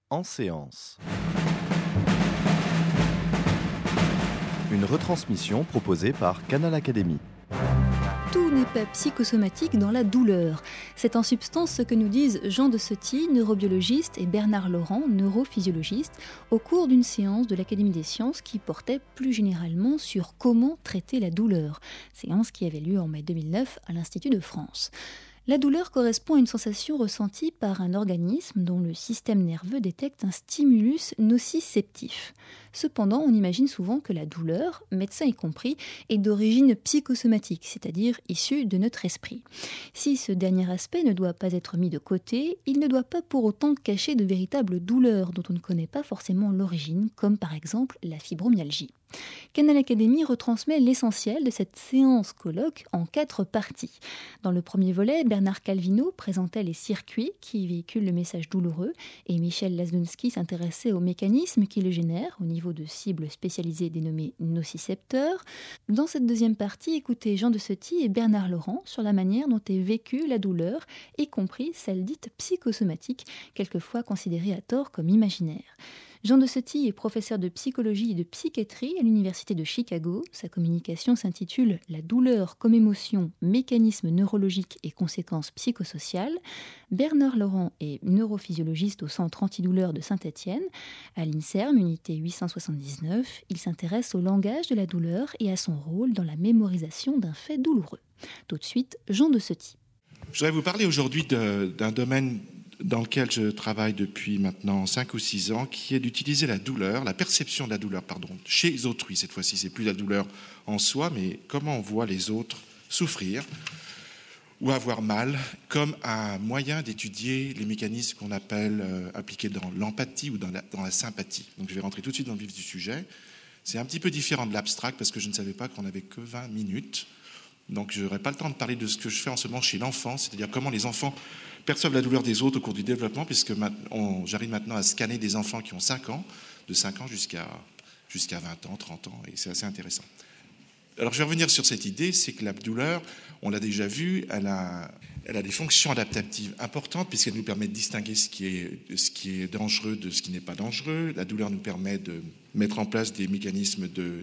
En séance. Une retransmission proposée par Canal Académie. Tout n'est pas psychosomatique dans la douleur. C'est en substance ce que nous disent Jean de Sauty, neurobiologiste, et Bernard Laurent, neurophysiologiste, au cours d'une séance de l'Académie des sciences qui portait plus généralement sur comment traiter la douleur. Séance qui avait lieu en mai 2009 à l'Institut de France. La douleur correspond à une sensation ressentie par un organisme dont le système nerveux détecte un stimulus nociceptif. Cependant, on imagine souvent que la douleur, médecin y compris, est d'origine psychosomatique, c'est-à-dire issue de notre esprit. Si ce dernier aspect ne doit pas être mis de côté, il ne doit pas pour autant cacher de véritables douleurs dont on ne connaît pas forcément l'origine, comme par exemple la fibromyalgie. Canal Académie retransmet l'essentiel de cette séance colloque en 4 parties. Dans le premier volet, Bernard Calvino présentait les circuits qui véhiculent le message douloureux et Michel Lasdunski s'intéressait aux mécanismes qui le génèrent au niveau de cibles spécialisées dénommées nocicepteurs. Dans cette deuxième partie, écoutez Jean de Sauty et Bernard Laurent sur la manière dont est vécue la douleur, y compris celle dite psychosomatique, quelquefois considérée à tort comme imaginaire. Jean de Sauty est professeur de psychologie et de psychiatrie à l'Université de Chicago. Sa communication s'intitule « La douleur comme émotion, mécanisme neurologique et conséquences psychosociales ». Bernard Laurent est neurophysiologiste au Centre antidouleur de Saint-Étienne. À l'INSERM, unité 879, il s'intéresse au langage de la douleur et à son rôle dans la mémorisation d'un fait douloureux. Tout de suite, Jean de Sauty. Je voudrais vous parler aujourd'hui d'un domaine dans lequel je travaille depuis maintenant 5 ou 6 ans, qui est d'utiliser la douleur, la perception de la douleur, chez autrui. Cette fois-ci, c'est plus la douleur en soi, mais comment on voit les autres souffrir ou avoir mal, comme un moyen d'étudier les mécanismes qu'on appelle appliqués dans l'empathie ou dans la sympathie. Donc je vais rentrer tout de suite dans le vif du sujet. C'est un petit peu différent de l'abstract, parce que je ne savais pas qu'on n'avait que 20 minutes. Donc je n'aurai pas le temps de parler de ce que je fais en ce moment chez l'enfant, c'est-à-dire comment les enfants perçoivent la douleur des autres au cours du développement, puisque j'arrive maintenant à scanner des enfants qui ont 5 ans, de 5 ans jusqu'à 20 ans, 30 ans, et c'est assez intéressant. Alors je vais revenir sur cette idée, c'est que la douleur, on l'a déjà vu, elle a des fonctions adaptatives importantes, puisqu'elle nous permet de distinguer ce qui est dangereux de ce qui n'est pas dangereux. La douleur nous permet de mettre en place des mécanismes de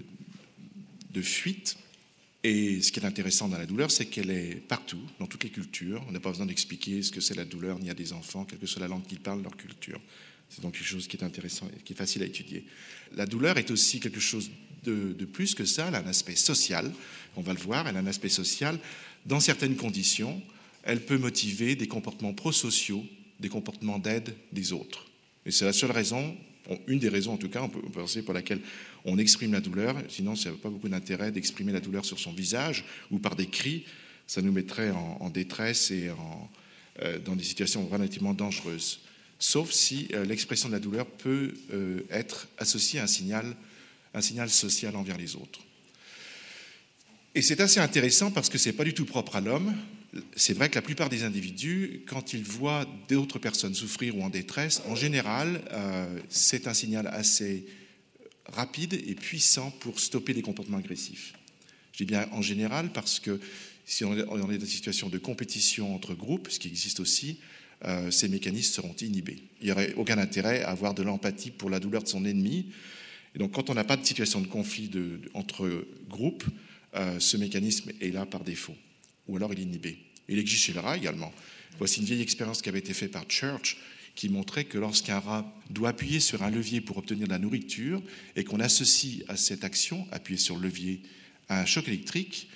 fuite. Et ce qui est intéressant dans la douleur, c'est qu'elle est partout, dans toutes les cultures. On n'a pas besoin d'expliquer ce que c'est la douleur ni à des enfants, quelle que soit la langue qu'ils parlent, leur culture. C'est donc quelque chose qui est intéressant et qui est facile à étudier. La douleur est aussi quelque chose de plus que ça. Elle a un aspect social, on va le voir, elle a un aspect social. Dans certaines conditions, elle peut motiver des comportements prosociaux, des comportements d'aide des autres. Et c'est la seule raison, une des raisons en tout cas, on peut penser pour laquelle on exprime la douleur, sinon ça n'a pas beaucoup d'intérêt d'exprimer la douleur sur son visage ou par des cris, ça nous mettrait en détresse et dans des situations relativement dangereuses. Sauf si l'expression de la douleur peut être associée à un signal social envers les autres. Et c'est assez intéressant parce que ce n'est pas du tout propre à l'homme. C'est vrai que la plupart des individus, quand ils voient d'autres personnes souffrir ou en détresse, en général, c'est un signal assez rapide et puissant pour stopper les comportements agressifs. Je dis bien en général parce que si on est dans une situation de compétition entre groupes, ce qui existe aussi, ces mécanismes seront inhibés. Il n'y aurait aucun intérêt à avoir de l'empathie pour la douleur de son ennemi. Et donc quand on n'a pas de situation de conflit entre groupes, ce mécanisme est là par défaut. Ou alors il est inhibé. Il existe chez le rat également. Voici une vieille expérience qui avait été faite par Church, qui montrait que lorsqu'un rat doit appuyer sur un levier pour obtenir de la nourriture et qu'on associe à cette action, appuyer sur le levier, un choc électrique,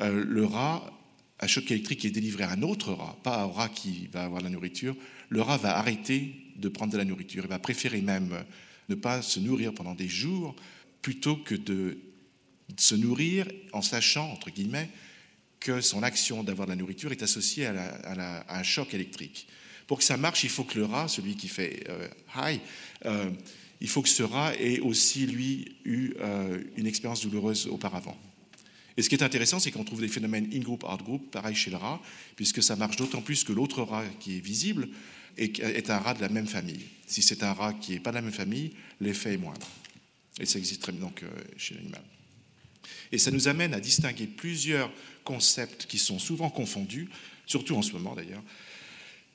un choc électrique qui est délivré à un autre rat, pas un rat qui va avoir de la nourriture, le rat va arrêter de prendre de la nourriture. Il va préférer même ne pas se nourrir pendant des jours plutôt que de se nourrir en sachant, entre guillemets, que son action d'avoir de la nourriture est associée à un choc électrique. Pour que ça marche, il faut que le rat, celui qui fait high, il faut que ce rat ait aussi, lui, eu une expérience douloureuse auparavant. Et ce qui est intéressant, c'est qu'on trouve des phénomènes in-group, out-group, pareil chez le rat, puisque ça marche d'autant plus que l'autre rat qui est visible est un rat de la même famille. Si c'est un rat qui n'est pas de la même famille, l'effet est moindre. Et ça existe très bien donc, chez l'animal. Et ça nous amène à distinguer plusieurs concepts qui sont souvent confondus, surtout en ce moment d'ailleurs.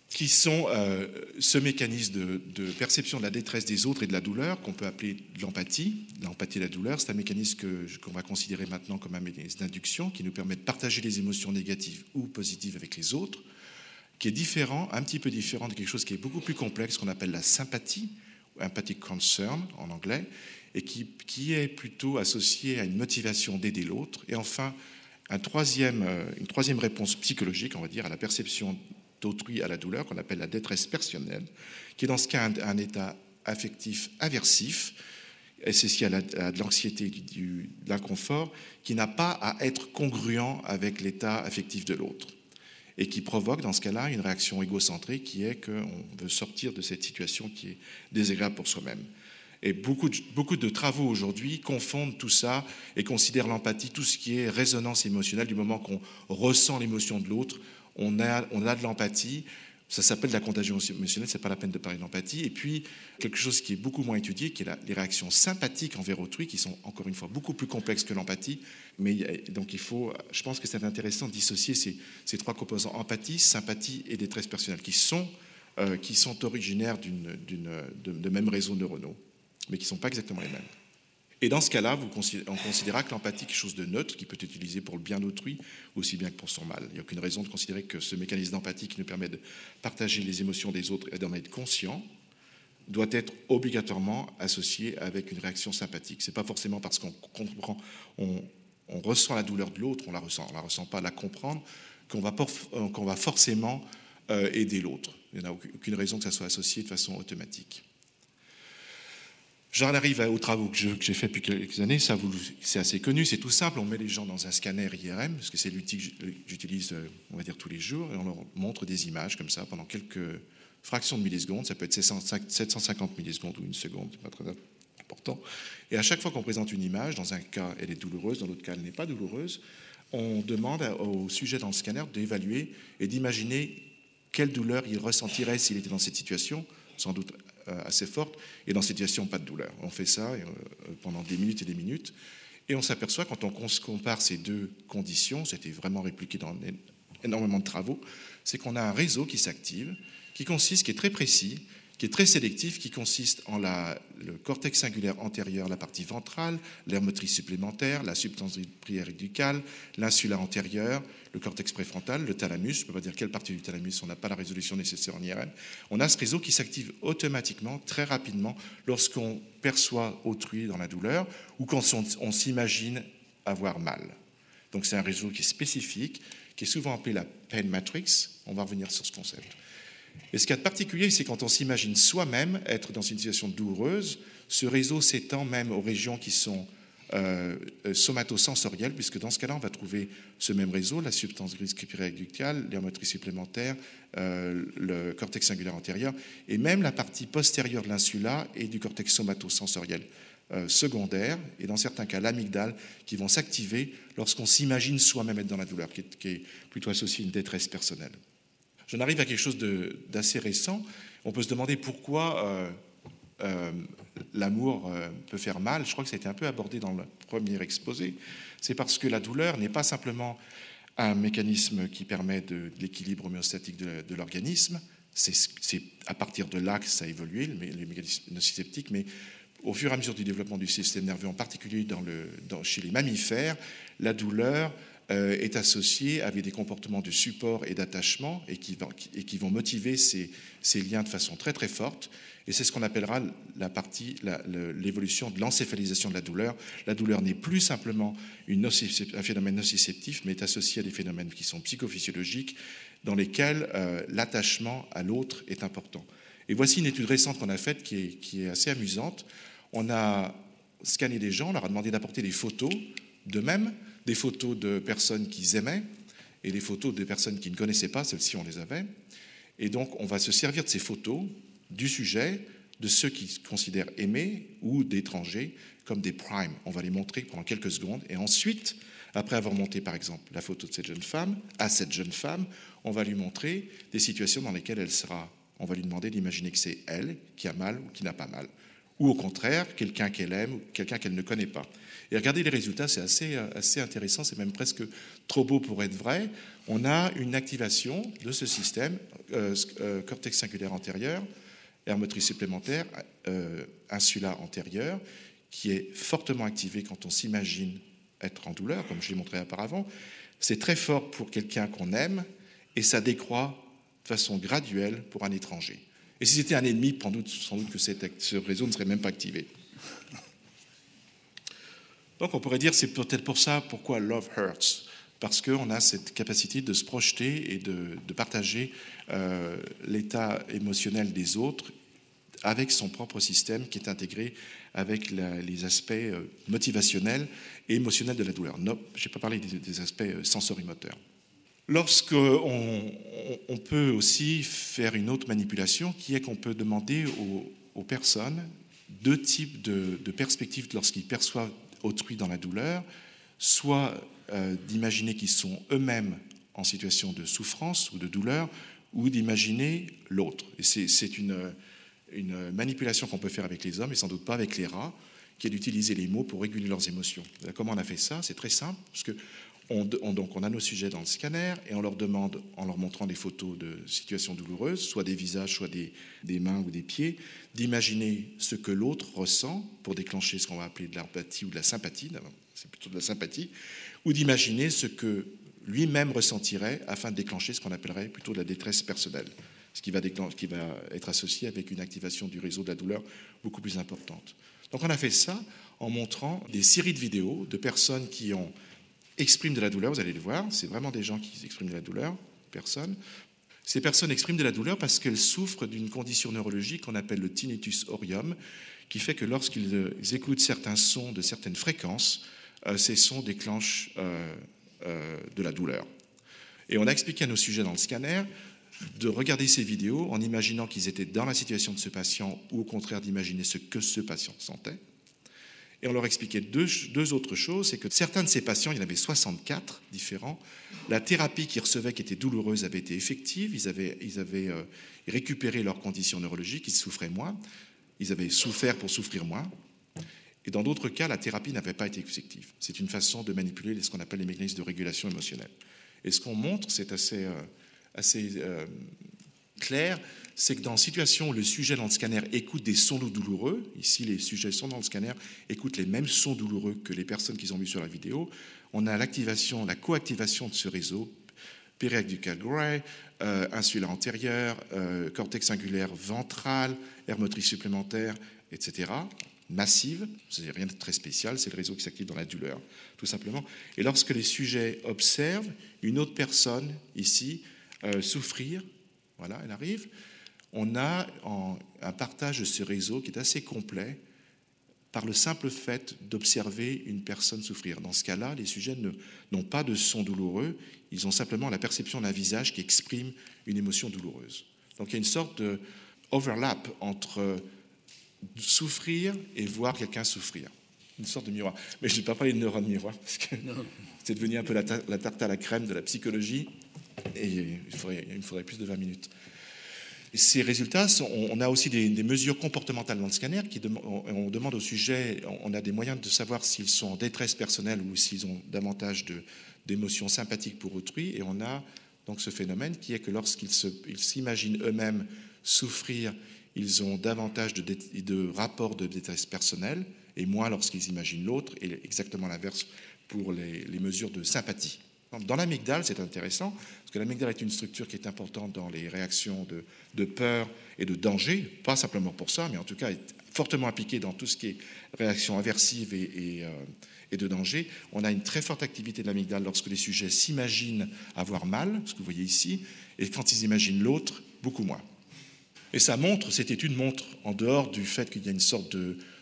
qui sont ce mécanisme de perception de la détresse des autres et de la douleur, qu'on peut appeler l'empathie. L'empathie et la douleur, c'est un mécanisme qu'on va considérer maintenant comme un mécanisme d'induction qui nous permet de partager les émotions négatives ou positives avec les autres, qui est différent, un petit peu différent de quelque chose qui est beaucoup plus complexe, qu'on appelle la sympathie, ou empathic concern en anglais, et qui est plutôt associé à une motivation d'aider l'autre. Et enfin, une troisième réponse psychologique, on va dire, à la perception d'autrui à la douleur, qu'on appelle la détresse personnelle, qui est dans ce cas un état affectif aversif, associé à de l'anxiété, de l'inconfort, qui n'a pas à être congruent avec l'état affectif de l'autre, et qui provoque dans ce cas-là une réaction égocentrique qui est qu'on veut sortir de cette situation qui est désagréable pour soi-même. Et beaucoup de travaux aujourd'hui confondent tout ça et considèrent l'empathie, tout ce qui est résonance émotionnelle, du moment qu'on ressent l'émotion de l'autre, on a de l'empathie. Ça s'appelle de la contagion émotionnelle, c'est pas la peine de parler d'empathie. Et puis, quelque chose qui est beaucoup moins étudié, qui est les réactions sympathiques envers autrui, qui sont encore une fois beaucoup plus complexes que l'empathie. Mais donc je pense que c'est intéressant de dissocier ces trois composants, empathie, sympathie et détresse personnelle, qui sont originaires de même réseau neuronaux, mais qui ne sont pas exactement les mêmes. Et dans ce cas-là, on considérera que l'empathie est quelque chose de neutre, qui peut être utilisé pour le bien d'autrui, aussi bien que pour son mal. Il n'y a aucune raison de considérer que ce mécanisme d'empathie qui nous permet de partager les émotions des autres et d'en être conscient doit être obligatoirement associé avec une réaction sympathique. Ce n'est pas forcément parce qu'on comprend, on ressent la douleur de l'autre, on la ressent pas, la comprendre, qu'on va forcément aider l'autre. Il n'y a aucune raison que ça soit associé de façon automatique. J'en arrive aux travaux que j'ai fait depuis quelques années, c'est assez connu, c'est tout simple, on met les gens dans un scanner IRM, parce que c'est l'outil que j'utilise, on va dire, tous les jours, et on leur montre des images comme ça pendant quelques fractions de millisecondes, ça peut être 750 millisecondes ou une seconde, c'est pas très important. Et à chaque fois qu'on présente une image, dans un cas elle est douloureuse, dans l'autre cas elle n'est pas douloureuse, on demande au sujet dans le scanner d'évaluer et d'imaginer quelle douleur il ressentirait s'il était dans cette situation, sans doute assez forte, et dans cette situation, pas de douleur. On fait ça pendant des minutes et des minutes, et on s'aperçoit, quand on compare ces deux conditions, c'était vraiment répliqué dans énormément de travaux, c'est qu'on a un réseau qui s'active, qui est très précis, qui est très sélectif, qui consiste en le cortex singulaire antérieur, la partie ventrale, l'aire motrice supplémentaire, la substance préauricale, l'insula antérieure, le cortex préfrontal, le thalamus. Je ne peux pas dire quelle partie du thalamus, on n'a pas la résolution nécessaire en IRM. On a ce réseau qui s'active automatiquement, très rapidement, lorsqu'on perçoit autrui dans la douleur ou quand on s'imagine avoir mal. Donc c'est un réseau qui est spécifique, qui est souvent appelé la pain matrix. On va revenir sur ce concept. Et ce qu'il y a de particulier, c'est quand on s'imagine soi-même être dans une situation douloureuse, ce réseau s'étend même aux régions qui sont somatosensorielles, puisque dans ce cas-là, on va trouver ce même réseau, la substance grise préauricale, l'aire motrice supplémentaire, le cortex singulaire antérieur, et même la partie postérieure de l'insula et du cortex somatosensoriel secondaire, et dans certains cas l'amygdale, qui vont s'activer lorsqu'on s'imagine soi-même être dans la douleur, qui est plutôt associé à une détresse personnelle. J'en arrive à quelque chose d'assez récent. On peut se demander pourquoi l'amour peut faire mal. Je crois que ça a été un peu abordé dans le premier exposé. C'est parce que la douleur n'est pas simplement un mécanisme qui permet de l'équilibre homéostatique de l'organisme. C'est à partir de là que ça a évolué, les mécanismes nociceptiques, mais au fur et à mesure du développement du système nerveux, en particulier chez les mammifères, la douleur est associée avec des comportements de support et d'attachement et qui vont motiver ces liens de façon très très forte. Et c'est ce qu'on appellera l'évolution de l'encéphalisation de la douleur. La douleur n'est plus simplement un phénomène nociceptif, mais est associée à des phénomènes qui sont psychophysiologiques, dans lesquels l'attachement à l'autre est important. Et voici une étude récente qu'on a faite qui est assez amusante. On a scanné des gens, on leur a demandé d'apporter des photos d'eux-mêmes, des photos de personnes qu'ils aimaient et des photos de personnes qu'ils ne connaissaient pas, celles-ci on les avait. Et donc on va se servir de ces photos du sujet, de ceux qui considèrent aimer ou d'étrangers comme des primes. On va les montrer pendant quelques secondes et ensuite, après avoir monté par exemple la photo de cette jeune femme, on va lui montrer des situations dans lesquelles elle sera. On va lui demander d'imaginer que c'est elle qui a mal ou qui n'a pas mal. ou au contraire, quelqu'un qu'elle aime ou quelqu'un qu'elle ne connaît pas. Et regardez les résultats, c'est assez intéressant, c'est même presque trop beau pour être vrai. On a une activation de ce système, cortex singulaire antérieur, aire motrice supplémentaire, insula antérieure, qui est fortement activée quand on s'imagine être en douleur, comme je l'ai montré auparavant. C'est très fort pour quelqu'un qu'on aime, et ça décroît de façon graduelle pour un étranger. Et si c'était un ennemi, sans doute que ce réseau ne serait même pas activé. Donc on pourrait dire c'est peut-être pour ça pourquoi Love Hurts, parce qu'on a cette capacité de se projeter et de partager l'état émotionnel des autres avec son propre système qui est intégré avec les aspects motivationnels et émotionnels de la douleur. Non, je n'ai pas parlé des aspects sensorimoteurs. Lorsqu'on peut aussi faire une autre manipulation qui est qu'on peut demander aux personnes deux types de perspectives lorsqu'ils perçoivent autrui dans la douleur, soit d'imaginer qu'ils sont eux-mêmes en situation de souffrance ou de douleur, ou d'imaginer l'autre. Et c'est une manipulation qu'on peut faire avec les hommes, et sans doute pas avec les rats, qui est d'utiliser les mots pour réguler leurs émotions. Comment on a fait ça? C'est très simple, parce que donc on a nos sujets dans le scanner, et on leur demande, en leur montrant des photos de situations douloureuses, soit des visages, soit des mains ou des pieds, d'imaginer ce que l'autre ressent pour déclencher ce qu'on va appeler de l'empathie ou de la sympathie, c'est plutôt de la sympathie, ou d'imaginer ce que lui-même ressentirait afin de déclencher ce qu'on appellerait plutôt de la détresse personnelle, ce qui va être associé avec une activation du réseau de la douleur beaucoup plus importante. Donc on a fait ça en montrant des séries de vidéos de personnes qui expriment de la douleur, vous allez le voir, c'est vraiment des gens qui expriment de la douleur, personnes. Ces personnes expriment de la douleur parce qu'elles souffrent d'une condition neurologique qu'on appelle le tinnitus aurium, qui fait que lorsqu'ils écoutent certains sons de certaines fréquences, ces sons déclenchent de la douleur. Et on a expliqué à nos sujets dans le scanner de regarder ces vidéos en imaginant qu'ils étaient dans la situation de ce patient ou au contraire d'imaginer ce que ce patient sentait. Et on leur expliquait deux autres choses, c'est que certains de ces patients, il y en avait 64 différents, la thérapie qu'ils recevaient qui était douloureuse avait été effective, ils avaient récupéré leurs conditions neurologiques, ils souffraient moins, ils avaient souffert pour souffrir moins. Et dans d'autres cas, la thérapie n'avait pas été effective. C'est une façon de manipuler ce qu'on appelle les mécanismes de régulation émotionnelle. Et ce qu'on montre, c'est assez clair, c'est que dans une situation où le sujet dans le scanner écoute des sons douloureux, ici les sujets sont dans le scanner, écoutent les mêmes sons douloureux que les personnes qu'ils ont vues sur la vidéo, on a la coactivation de ce réseau, périaqueducal Gray, insula antérieure, cortex singulaire ventral, aire motrice supplémentaire, etc., massive, c'est rien de très spécial, c'est le réseau qui s'active dans la douleur, tout simplement. Et lorsque les sujets observent une autre personne, ici, souffrir, voilà, elle arrive, on a un partage de ce réseau qui est assez complet par le simple fait d'observer une personne souffrir. Dans ce cas-là, les sujets n'ont pas de son douloureux, ils ont simplement la perception d'un visage qui exprime une émotion douloureuse. Donc il y a une sorte de overlap entre souffrir et voir quelqu'un souffrir. Une sorte de miroir. Mais je ne vais pas parler de neurones miroir, parce que c'est devenu un peu la tarte à la crème de la psychologie, et il me faudrait plus de 20 minutes. Et ces résultats, on a aussi des mesures comportementales dans le scanner, on demande aux sujets, on a des moyens de savoir s'ils sont en détresse personnelle ou s'ils ont davantage d'émotions sympathiques pour autrui, et on a donc ce phénomène qui est que lorsqu'ils s'imaginent eux-mêmes souffrir, ils ont davantage de rapports de détresse personnelle, et moins lorsqu'ils imaginent l'autre, et exactement l'inverse pour les mesures de sympathie. Dans l'amygdale, c'est intéressant, parce que l'amygdale est une structure qui est importante dans les réactions de peur et de danger, pas simplement pour ça, mais en tout cas est fortement impliquée dans tout ce qui est réaction aversive et de danger. On a une très forte activité de l'amygdale lorsque les sujets s'imaginent avoir mal, ce que vous voyez ici, et quand ils imaginent l'autre, beaucoup moins. Et ça montre, cette étude montre, en dehors du fait qu'il y a une sorte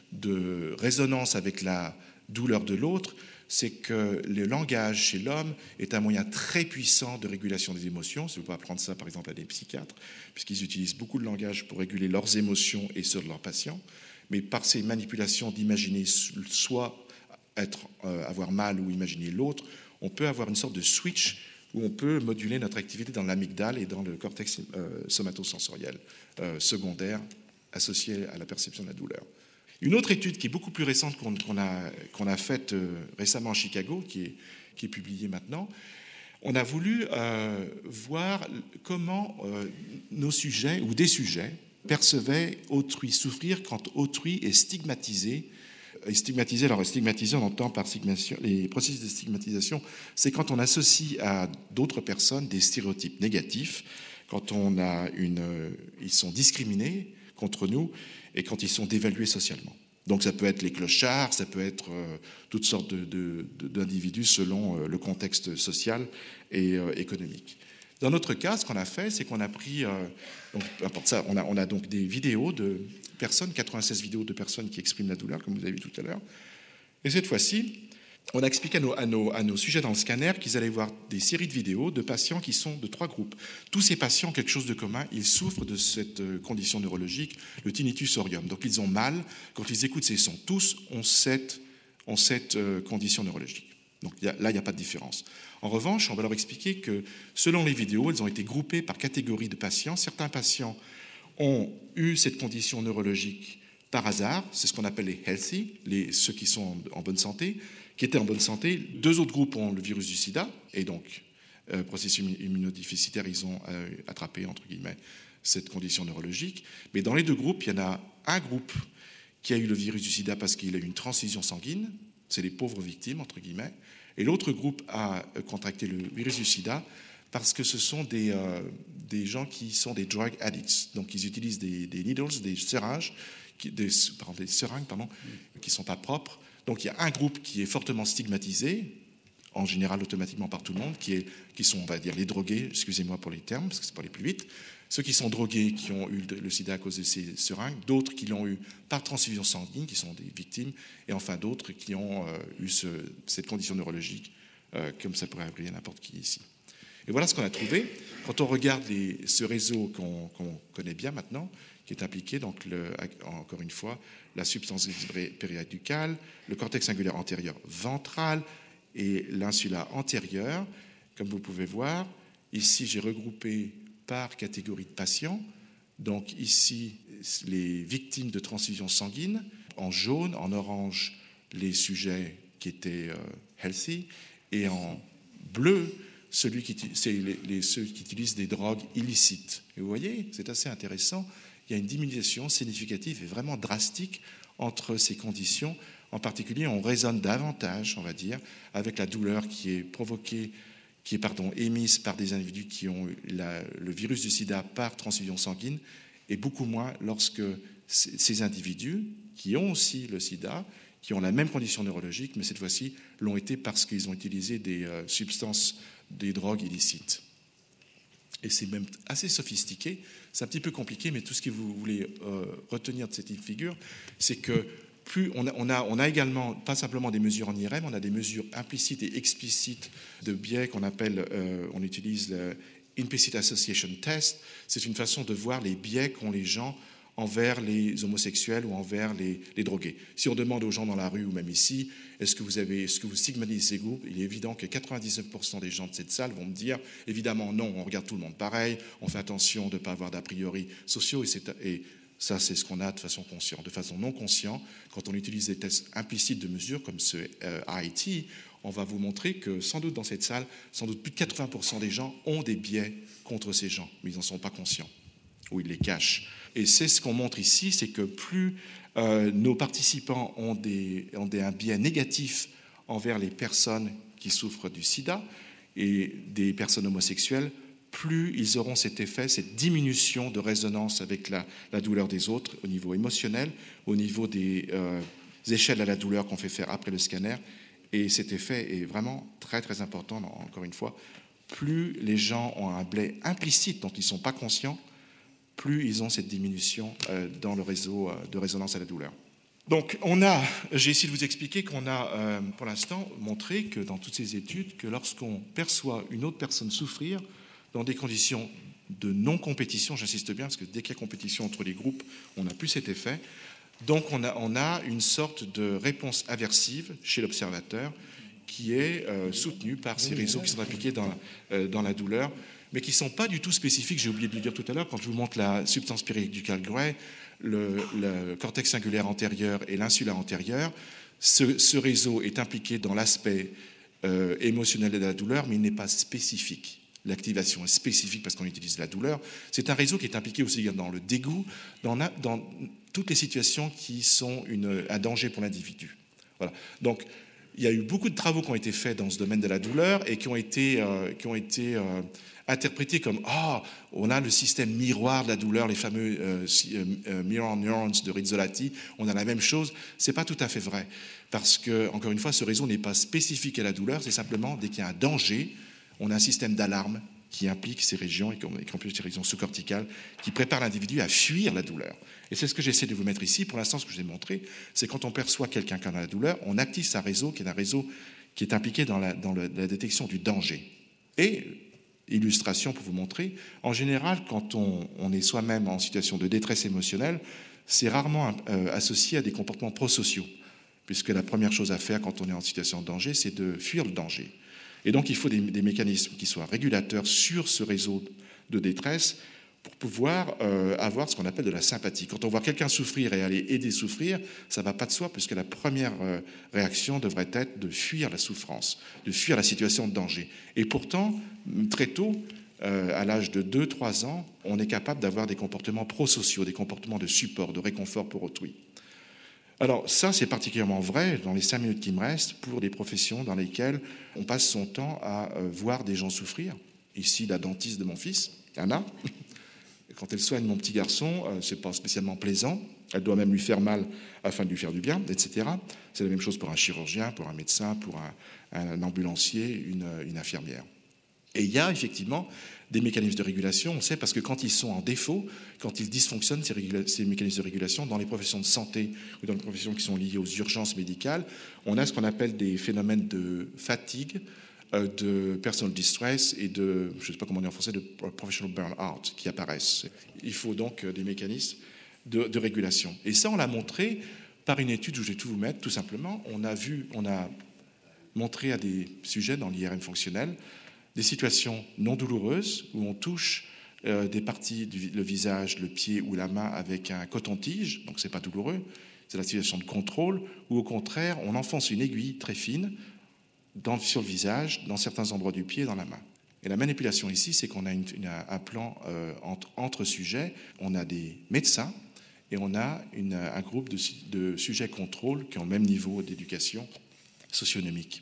de résonance avec la douleur de l'autre, c'est que le langage chez l'homme est un moyen très puissant de régulation des émotions. Si vous pouvez apprendre ça, par exemple, à des psychiatres, puisqu'ils utilisent beaucoup de langage pour réguler leurs émotions et ceux de leurs patients. Mais par ces manipulations d'imaginer soit avoir mal ou imaginer l'autre, on peut avoir une sorte de switch où on peut moduler notre activité dans l'amygdale et dans le cortex somatosensoriel secondaire associé à la perception de la douleur. Une autre étude qui est beaucoup plus récente qu'on a faite récemment à Chicago, qui est publiée maintenant, on a voulu voir comment nos sujets ou des sujets percevaient autrui souffrir quand autrui est stigmatisé. Et stigmatisé, alors stigmatisé, on entend par stigmatisation, les processus de stigmatisation, c'est quand on associe à d'autres personnes des stéréotypes négatifs, quand ils sont discriminés contre nous et quand ils sont dévalués socialement. Donc ça peut être les clochards, ça peut être toutes sortes d'individus selon le contexte social et économique. Dans notre cas, ce qu'on a fait, c'est qu'on a pris, donc, importe ça, on a donc des vidéos de personnes, 96 vidéos de personnes qui expriment la douleur, comme vous avez vu tout à l'heure. Et cette fois-ci, on a expliqué à nos sujets dans le scanner qu'ils allaient voir des séries de vidéos de patients qui sont de 3 groupes. Tous ces patients ont quelque chose de commun, ils souffrent de cette condition neurologique, le tinnitus aurium. Donc ils ont mal quand ils écoutent ces sons. Tous ont cette condition neurologique. Donc là, il n'y a pas de différence. En revanche, on va leur expliquer que selon les vidéos, elles ont été groupées par catégorie de patients. Certains patients ont eu cette condition neurologique par hasard, c'est ce qu'on appelle les healthy, ceux qui sont en bonne santé, qui étaient en bonne santé. 2 autres groupes ont le virus du sida, et donc, processus immunodéficitaire, ils ont attrapé, entre guillemets, cette condition neurologique. Mais dans les 2 groupes, il y en a un groupe qui a eu le virus du sida parce qu'il a eu une transfusion sanguine, c'est les pauvres victimes, entre guillemets, et l'autre groupe a contracté le virus du sida parce que ce sont des gens qui sont des drug addicts. Donc, ils utilisent des needles, des seringues, qui ne sont pas propres. Donc, il y a un groupe qui est fortement stigmatisé, en général automatiquement par tout le monde, qui sont, on va dire, les drogués, excusez-moi pour les termes, parce que c'est pas les plus vite, ceux qui sont drogués, qui ont eu le sida à cause de ces seringues, d'autres qui l'ont eu par transfusion sanguine, qui sont des victimes, et enfin d'autres qui ont eu cette condition neurologique, comme ça pourrait arriver à n'importe qui ici. Et voilà ce qu'on a trouvé. Quand on regarde ce réseau qu'on connaît bien maintenant, qui est impliqué, donc encore une fois, la substance périaducale, le cortex singulaire antérieur ventral et l'insula antérieure, comme vous pouvez voir, ici j'ai regroupé par catégorie de patients. Donc ici, les victimes de transfusion sanguine, en jaune, en orange, les sujets qui étaient healthy, et en bleu, ceux qui utilisent des drogues illicites. Et vous voyez, c'est assez intéressant, il y a une diminution significative et vraiment drastique entre ces conditions. En particulier, on raisonne davantage, on va dire, avec la douleur qui est émise par des individus qui ont le virus du sida par transfusion sanguine, et beaucoup moins lorsque ces individus qui ont aussi le sida, qui ont la même condition neurologique, mais cette fois-ci l'ont été parce qu'ils ont utilisé des substances, des drogues illicites. Et c'est même assez sophistiqué, c'est un petit peu compliqué, mais tout ce que vous voulez retenir de cette figure, c'est que plus on a également, pas simplement des mesures en IRM, on a des mesures implicites et explicites de biais qu'on appelle, on utilise le Implicit Association Test. C'est une façon de voir les biais qu'ont les gens envers les homosexuels ou envers les drogués. Si on demande aux gens dans la rue ou même ici, est-ce que vous stigmatisez ces groupes, il est évident que 99% des gens de cette salle vont me dire, évidemment non, on regarde tout le monde pareil, on fait attention de ne pas avoir d'a priori sociaux, et ça c'est ce qu'on a de façon consciente. De façon non consciente, quand on utilise des tests implicites de mesure comme ce RIT, on va vous montrer que sans doute dans cette salle, sans doute plus de 80% des gens ont des biais contre ces gens, mais ils n'en sont pas conscients, ou ils les cachent. Et c'est ce qu'on montre ici, c'est que plus nos participants ont un biais négatif envers les personnes qui souffrent du sida et des personnes homosexuelles, plus ils auront cet effet, cette diminution de résonance avec la douleur des autres au niveau émotionnel, au niveau des échelles à la douleur qu'on fait faire après le scanner. Et cet effet est vraiment très très important, encore une fois. Plus les gens ont un biais implicite dont ils ne sont pas conscients, plus ils ont cette diminution dans le réseau de résonance à la douleur. Donc, j'ai essayé de vous expliquer qu'on a, pour l'instant, montré que dans toutes ces études, que lorsqu'on perçoit une autre personne souffrir dans des conditions de non-compétition, j'insiste bien, parce que dès qu'il y a compétition entre les groupes, on n'a plus cet effet. Donc, on a une sorte de réponse aversive chez l'observateur qui est soutenue par ces réseaux qui sont impliqués dans la douleur, mais qui ne sont pas du tout spécifiques. J'ai oublié de le dire tout à l'heure, quand je vous montre la substance périaducale Gray, le cortex singulaire antérieur et l'insula antérieure. Ce réseau est impliqué dans l'aspect émotionnel de la douleur, mais il n'est pas spécifique. L'activation est spécifique parce qu'on utilise la douleur. C'est un réseau qui est impliqué aussi dans le dégoût, dans toutes les situations qui sont un danger pour l'individu. Voilà. Donc, il y a eu beaucoup de travaux qui ont été faits dans ce domaine de la douleur et qui ont été interprétés comme on a le système miroir de la douleur, les fameux mirror neurons de Rizzolatti, on a la même chose. C'est pas tout à fait vrai parce que, encore une fois, ce réseau n'est pas spécifique à la douleur, c'est simplement dès qu'il y a un danger, on a un système d'alarme qui implique ces régions, y compris ces régions sous-corticales, qui préparent l'individu à fuir la douleur. Et c'est ce que j'essaie de vous mettre ici. Pour l'instant, ce que je vous ai montré, c'est quand on perçoit quelqu'un qui a la douleur, on active ce réseau, qui est un réseau qui est impliqué dans la détection du danger. Et, illustration pour vous montrer, en général, quand on est soi-même en situation de détresse émotionnelle, c'est rarement associé à des comportements prosociaux, puisque la première chose à faire quand on est en situation de danger, c'est de fuir le danger. Et donc, il faut des mécanismes qui soient régulateurs sur ce réseau de détresse pour pouvoir avoir ce qu'on appelle de la sympathie. Quand on voit quelqu'un souffrir et aller aider souffrir, ça ne va pas de soi, puisque la première réaction devrait être de fuir la souffrance, de fuir la situation de danger. Et pourtant, très tôt, à l'âge de 2-3 ans, on est capable d'avoir des comportements prosociaux, des comportements de support, de réconfort pour autrui. Alors ça, c'est particulièrement vrai dans les 5 minutes qui me restent pour des professions dans lesquelles on passe son temps à voir des gens souffrir. Ici, la dentiste de mon fils, Anna, quand elle soigne mon petit garçon, c'est pas spécialement plaisant. Elle doit même lui faire mal afin de lui faire du bien, etc. C'est la même chose pour un chirurgien, pour un médecin, pour un ambulancier, une infirmière. Et il y a effectivement des mécanismes de régulation, on sait, parce que quand ils sont en défaut, quand ils dysfonctionnent, ces mécanismes de régulation, dans les professions de santé ou dans les professions qui sont liées aux urgences médicales, on a ce qu'on appelle des phénomènes de fatigue, de personal distress et de, je ne sais pas comment on dit en français, de professional burn-out qui apparaissent. Il faut donc des mécanismes de régulation. Et ça, on l'a montré par une étude où je vais tout vous mettre, tout simplement. On a montré à des sujets dans l'IRM fonctionnel des situations non douloureuses où on touche des parties du visage, le pied ou la main avec un coton-tige, donc c'est pas douloureux, c'est la situation de contrôle, ou au contraire, on enfonce une aiguille très fine sur le visage, dans certains endroits du pied et dans la main. Et la manipulation ici, c'est qu'on a un plan entre sujets, on a des médecins et on a un groupe de sujets contrôle qui ont le même niveau d'éducation socio-économique.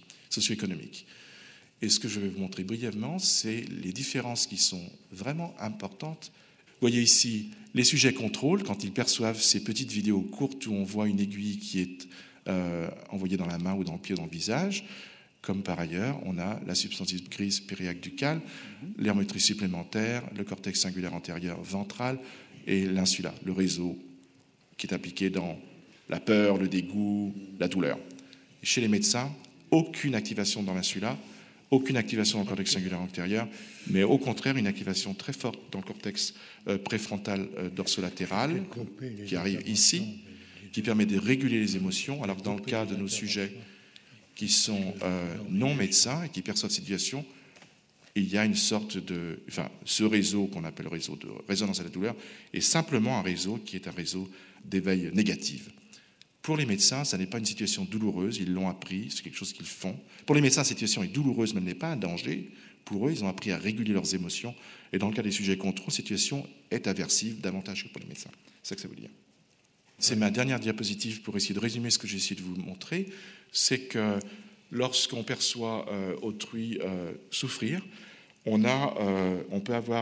Et ce que je vais vous montrer brièvement, c'est les différences qui sont vraiment importantes. Vous voyez ici les sujets contrôle, quand ils perçoivent ces petites vidéos courtes où on voit une aiguille qui est envoyée dans la main ou dans le pied ou dans le visage, comme par ailleurs, on a la substance grise périaqueducale, l'hermétrie supplémentaire, le cortex singulaire antérieur ventral et l'insula, le réseau qui est impliqué dans la peur, le dégoût, la douleur. Et chez les médecins, aucune activation dans l'insula, aucune activation dans le cortex singulaire antérieur, mais au contraire une activation très forte dans le cortex préfrontal dorsolatéral, qui arrive ici, qui permet de réguler les émotions, alors que dans le cas de nos sujets qui sont non médecins et qui perçoivent cette situation, il y a une sorte de... Enfin, ce réseau qu'on appelle réseau de résonance à la douleur est simplement un réseau qui est un réseau d'éveil négatif. Pour les médecins, ça n'est pas une situation douloureuse, ils l'ont appris, c'est quelque chose qu'ils font. Pour les médecins, cette situation est douloureuse, mais elle n'est pas un danger. Pour eux, ils ont appris à réguler leurs émotions. Et dans le cas des sujets contrôle, cette situation est aversive davantage que pour les médecins. C'est ça que ça veut dire. C'est ma dernière diapositive pour essayer de résumer ce que j'ai essayé de vous montrer. C'est que lorsqu'on perçoit autrui souffrir, on peut avoir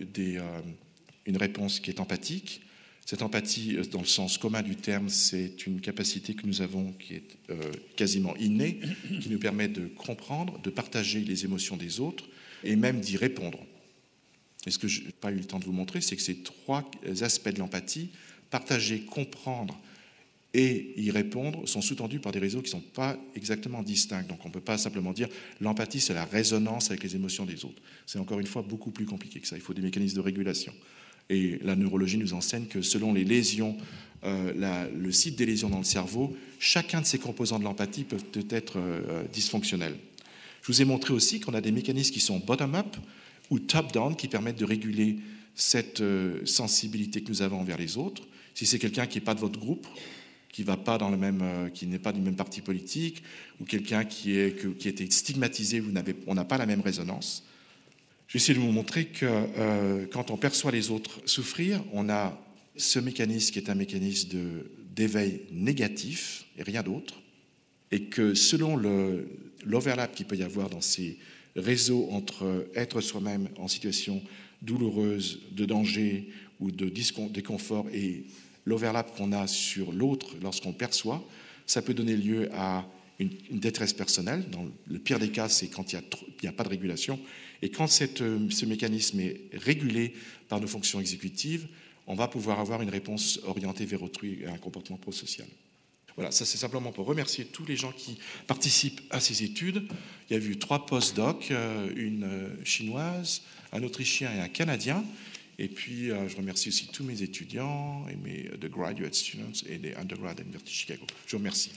une réponse qui est empathique. Cette empathie, dans le sens commun du terme, c'est une capacité que nous avons qui est quasiment innée, qui nous permet de comprendre, de partager les émotions des autres et même d'y répondre. Et ce que je n'ai pas eu le temps de vous montrer, c'est que ces 3 aspects de l'empathie, partager, comprendre et y répondre, sont sous-tendus par des réseaux qui ne sont pas exactement distincts. Donc on ne peut pas simplement dire l'empathie, c'est la résonance avec les émotions des autres. C'est encore une fois beaucoup plus compliqué que ça. Il faut des mécanismes de régulation. Et la neurologie nous enseigne que selon les lésions, le site des lésions dans le cerveau, chacun de ces composants de l'empathie peuvent être dysfonctionnels. Je vous ai montré aussi qu'on a des mécanismes qui sont bottom-up ou top-down qui permettent de réguler cette sensibilité que nous avons envers les autres. Si c'est quelqu'un qui n'est pas de votre groupe, qui va pas dans le même, qui n'est pas du même parti politique, ou quelqu'un qui a été stigmatisé, on n'a pas la même résonance. Je vais essayer de vous montrer que quand on perçoit les autres souffrir, on a ce mécanisme qui est un mécanisme d'éveil négatif et rien d'autre, et que selon l'overlap qu'il peut y avoir dans ces réseaux entre être soi-même en situation douloureuse, de danger ou de déconfort et l'overlap qu'on a sur l'autre lorsqu'on perçoit, ça peut donner lieu à une détresse personnelle. Dans le pire des cas, c'est quand il n'y a pas de régulation. Et quand ce mécanisme est régulé par nos fonctions exécutives, on va pouvoir avoir une réponse orientée vers autrui et un comportement prosocial. Voilà, ça c'est simplement pour remercier tous les gens qui participent à ces études. Il y a eu 3 post-docs, une chinoise, un Autrichien et un Canadien. Et puis, je remercie aussi tous mes étudiants et mes graduate students et les undergrad à l'Université de Chicago. Je vous remercie.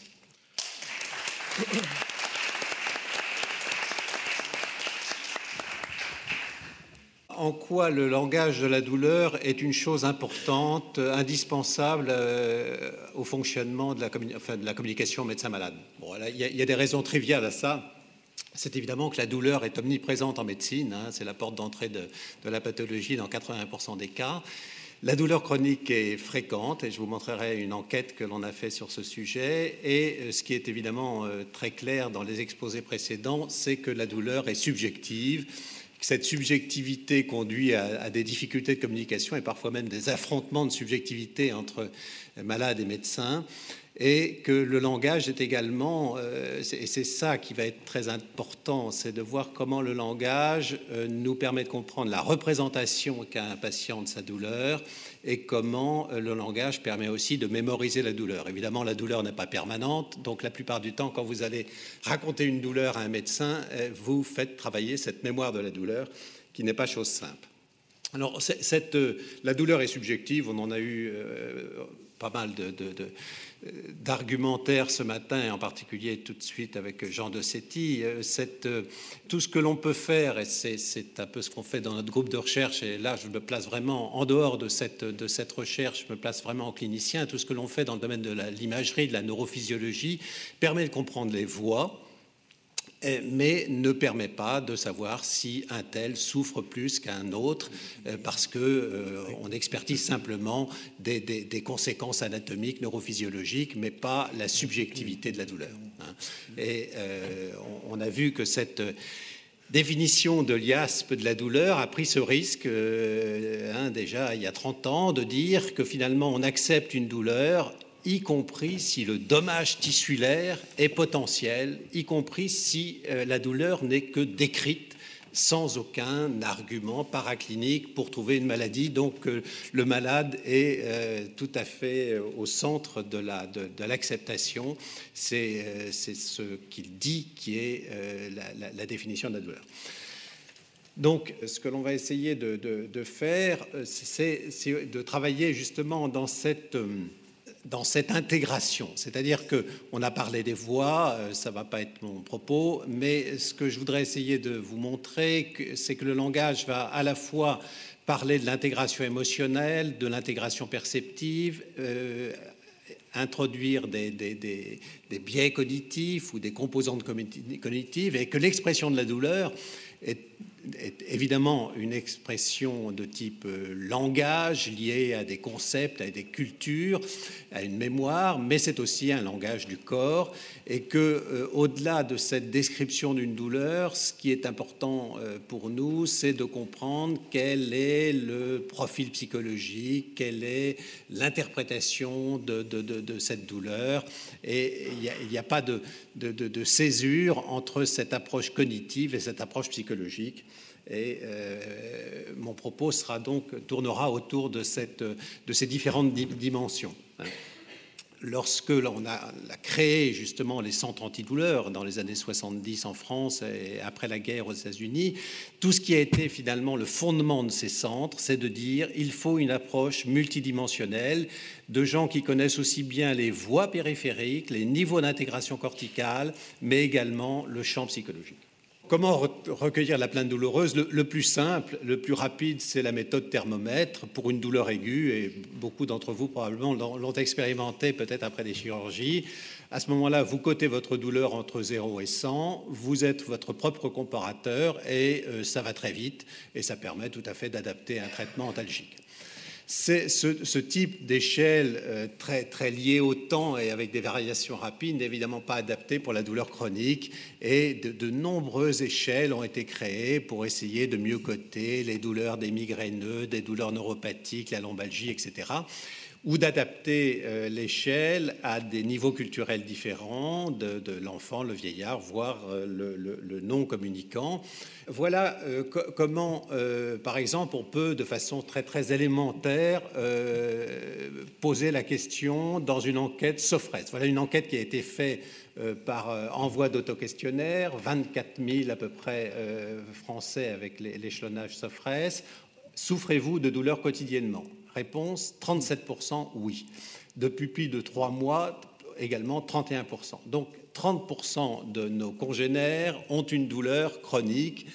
En quoi le langage de la douleur est une chose importante, indispensable au fonctionnement de la communication médecin-malade. Bon, là, il y a des raisons triviales à ça. C'est évidemment que la douleur est omniprésente en médecine, hein, c'est la porte d'entrée de la pathologie dans 80% des cas. La douleur chronique est fréquente et je vous montrerai une enquête que l'on a fait sur ce sujet. Et ce qui est évidemment très clair dans les exposés précédents, c'est que la douleur est subjective. Cette subjectivité conduit à des difficultés de communication et parfois même des affrontements de subjectivité entre malades et médecins. Et que le langage est également, et c'est ça qui va être très important, c'est de voir comment le langage nous permet de comprendre la représentation qu'a un patient de sa douleur et comment le langage permet aussi de mémoriser la douleur. Évidemment, la douleur n'est pas permanente, donc la plupart du temps, quand vous allez raconter une douleur à un médecin, vous faites travailler cette mémoire de la douleur qui n'est pas chose simple. Alors, la douleur est subjective, on en a eu pas mal d'argumentaires ce matin, et en particulier tout de suite avec Jean de Setti. Tout ce que l'on peut faire, et c'est un peu ce qu'on fait dans notre groupe de recherche, et là je me place vraiment en dehors de cette recherche, je me place vraiment en clinicien, tout ce que l'on fait dans le domaine de l'imagerie, de la neurophysiologie, permet de comprendre les voix, mais ne permet pas de savoir si un tel souffre plus qu'un autre, parce qu'on expertise simplement des conséquences anatomiques, neurophysiologiques, mais pas la subjectivité de la douleur. Et on a vu que cette définition de l'IASP de la douleur a pris ce risque, déjà il y a 30 ans, de dire que finalement on accepte une douleur, y compris si le dommage tissulaire est potentiel, y compris si la douleur n'est que décrite sans aucun argument paraclinique pour trouver une maladie. Donc le malade est tout à fait au centre de l'acceptation. C'est ce qu'il dit qui est la définition de la douleur. Donc, ce que l'on va essayer de faire, c'est de travailler justement dans cette intégration, c'est-à-dire qu'on a parlé des voix, ça ne va pas être mon propos, mais ce que je voudrais essayer de vous montrer, c'est que le langage va à la fois parler de l'intégration émotionnelle, de l'intégration perceptive, introduire des biais cognitifs ou des composantes cognitives, et que l'expression de la douleur est évidemment une expression de type langage liée à des concepts, à des cultures, à une mémoire, mais c'est aussi un langage du corps, et que au-delà de cette description d'une douleur, ce qui est important pour nous, c'est de comprendre quel est le profil psychologique, quelle est l'interprétation de cette douleur, et il n'y a pas de césure entre cette approche cognitive et cette approche psychologique. Et mon propos tournera autour de ces différentes dimensions. Lorsque l'on a créé justement les centres antidouleurs dans les années 70 en France et après la guerre aux États-Unis, tout ce qui a été finalement le fondement de ces centres, c'est de dire il faut une approche multidimensionnelle de gens qui connaissent aussi bien les voies périphériques, les niveaux d'intégration corticale, mais également le champ psychologique. Comment recueillir la plainte douloureuse ? Le plus simple, le plus rapide, c'est la méthode thermomètre pour une douleur aiguë, et beaucoup d'entre vous probablement l'ont expérimenté peut-être après des chirurgies. À ce moment-là, vous cotez votre douleur entre 0 et 100, vous êtes votre propre comparateur et ça va très vite et ça permet tout à fait d'adapter un traitement antalgique. C'est ce type d'échelle très lié au temps et avec des variations rapides n'est évidemment pas adapté pour la douleur chronique, et de nombreuses échelles ont été créées pour essayer de mieux coter les douleurs des migraineux, des douleurs neuropathiques, la lombalgie, etc., ou d'adapter l'échelle à des niveaux culturels différents de l'enfant, le vieillard, voire le non-communicant. Voilà comment, par exemple, on peut, de façon très élémentaire, poser la question dans une enquête Sofres. Voilà une enquête qui a été faite par envoi d'auto-questionnaire, 24 000 à peu près Français avec l'échelonnage Sofres. Souffrez-vous de douleurs quotidiennement ? Réponse, 37% oui. Depuis plus de 3 mois, également 31%. Donc 30% de nos congénères ont une douleur chronique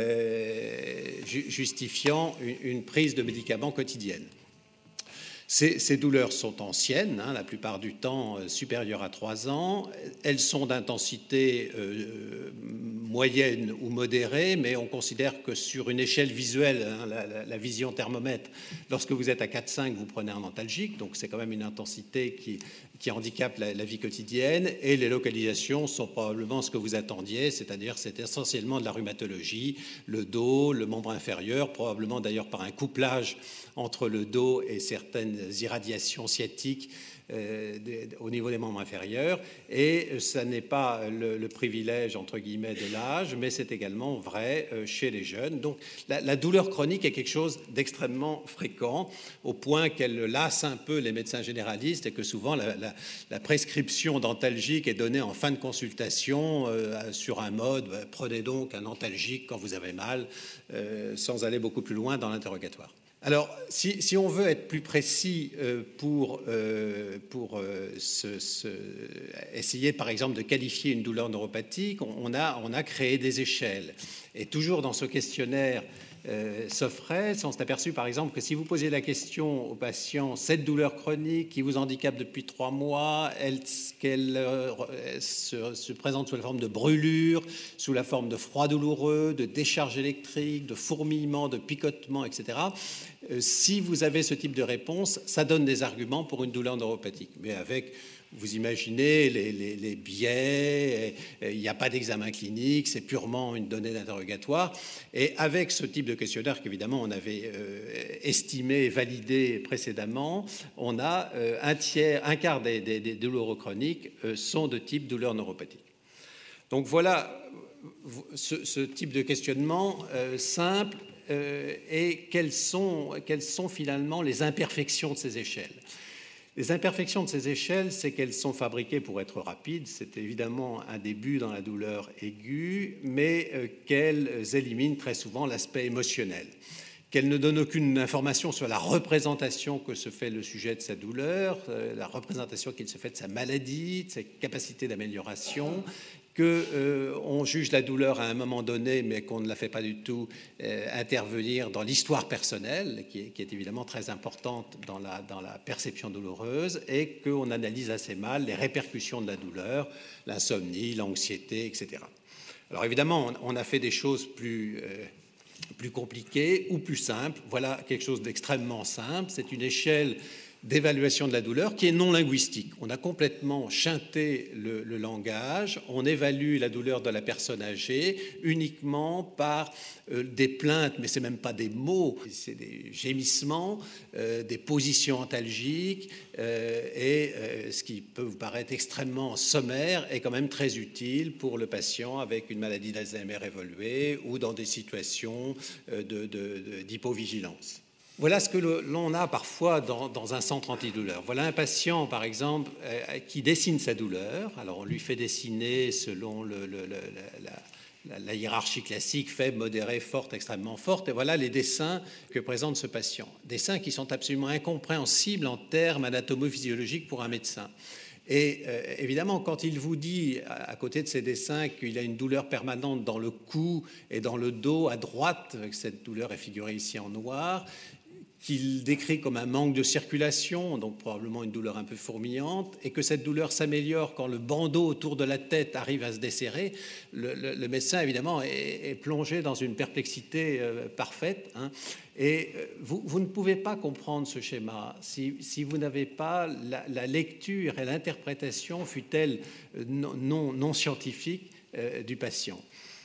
justifiant une prise de médicaments quotidienne. Ces douleurs sont anciennes, la plupart du temps supérieures à 3 ans. Elles sont d'intensité moyenne ou modérée, mais on considère que sur une échelle visuelle, la vision thermomètre, lorsque vous êtes à 4-5, vous prenez un antalgique, donc c'est quand même une intensité qui handicape la vie quotidienne, et les localisations sont probablement ce que vous attendiez, c'est-à-dire c'est essentiellement de la rhumatologie, le dos, le membre inférieur, probablement d'ailleurs par un couplage entre le dos et certaines irradiations sciatiques au niveau des membres inférieurs, et ça n'est pas le privilège entre guillemets de l'âge, mais c'est également vrai chez les jeunes. Donc la douleur chronique est quelque chose d'extrêmement fréquent, au point qu'elle lasse un peu les médecins généralistes, et que souvent la prescription d'antalgique est donnée en fin de consultation sur un mode prenez donc un antalgique quand vous avez mal, sans aller beaucoup plus loin dans l'interrogatoire. Alors, si on veut être plus précis pour essayer, par exemple, de qualifier une douleur neuropathique, on a créé des échelles. Et toujours dans ce questionnaire Sofres, on s'est aperçu, par exemple, que si vous posez la question au patient, cette douleur chronique qui vous handicape depuis 3 mois, qu'elle se présente sous la forme de brûlure, sous la forme de froid douloureux, de décharge électrique, de fourmillement, de picotement, etc., si vous avez ce type de réponse, ça donne des arguments pour une douleur neuropathique. Mais avec, vous imaginez, les biais, il n'y a pas d'examen clinique, c'est purement une donnée d'interrogatoire. Et avec ce type de questionnaire qu'évidemment on avait estimé et validé précédemment, on a un quart des douleurs chroniques sont de type douleur neuropathique. Donc voilà ce type de questionnement simple. Et quelles sont finalement les imperfections de ces échelles ? Les imperfections de ces échelles, c'est qu'elles sont fabriquées pour être rapides. C'est évidemment un début dans la douleur aiguë, mais qu'elles éliminent très souvent l'aspect émotionnel. Qu'elles ne donnent aucune information sur la représentation que se fait le sujet de sa douleur, la représentation qu'il se fait de sa maladie, de ses capacités d'amélioration, qu'on juge la douleur à un moment donné, mais qu'on ne la fait pas du tout intervenir dans l'histoire personnelle, qui est évidemment très importante dans la perception douloureuse, et qu'on analyse assez mal les répercussions de la douleur, l'insomnie, l'anxiété, etc. Alors évidemment, on a fait des choses plus compliquées ou plus simples. Voilà quelque chose d'extrêmement simple. C'est une échelle d'évaluation de la douleur qui est non linguistique. On a complètement chanté le langage, on évalue la douleur de la personne âgée uniquement par des plaintes, mais c'est même pas des mots, c'est des gémissements, des positions antalgiques, et ce qui peut vous paraître extrêmement sommaire est quand même très utile pour le patient avec une maladie d'Alzheimer évoluée ou dans des situations d'hypovigilance. Voilà ce que l'on a parfois dans un centre antidouleur. Voilà un patient, par exemple, qui dessine sa douleur. Alors, on lui fait dessiner selon la hiérarchie classique, faible, modérée, forte, extrêmement forte. Et voilà les dessins que présente ce patient. Dessins qui sont absolument incompréhensibles en termes anatomo-physiologiques pour un médecin. Et évidemment, quand il vous dit, à côté de ses dessins, qu'il a une douleur permanente dans le cou et dans le dos à droite, cette douleur est figurée ici en noir, qu'il décrit comme un manque de circulation, donc probablement une douleur un peu fourmillante, et que cette douleur s'améliore quand le bandeau autour de la tête arrive à se desserrer, le médecin, évidemment, est plongé dans une perplexité parfaite. Et vous ne pouvez pas comprendre ce schéma si vous n'avez pas la lecture et l'interprétation, fût-elle non scientifique, du patient.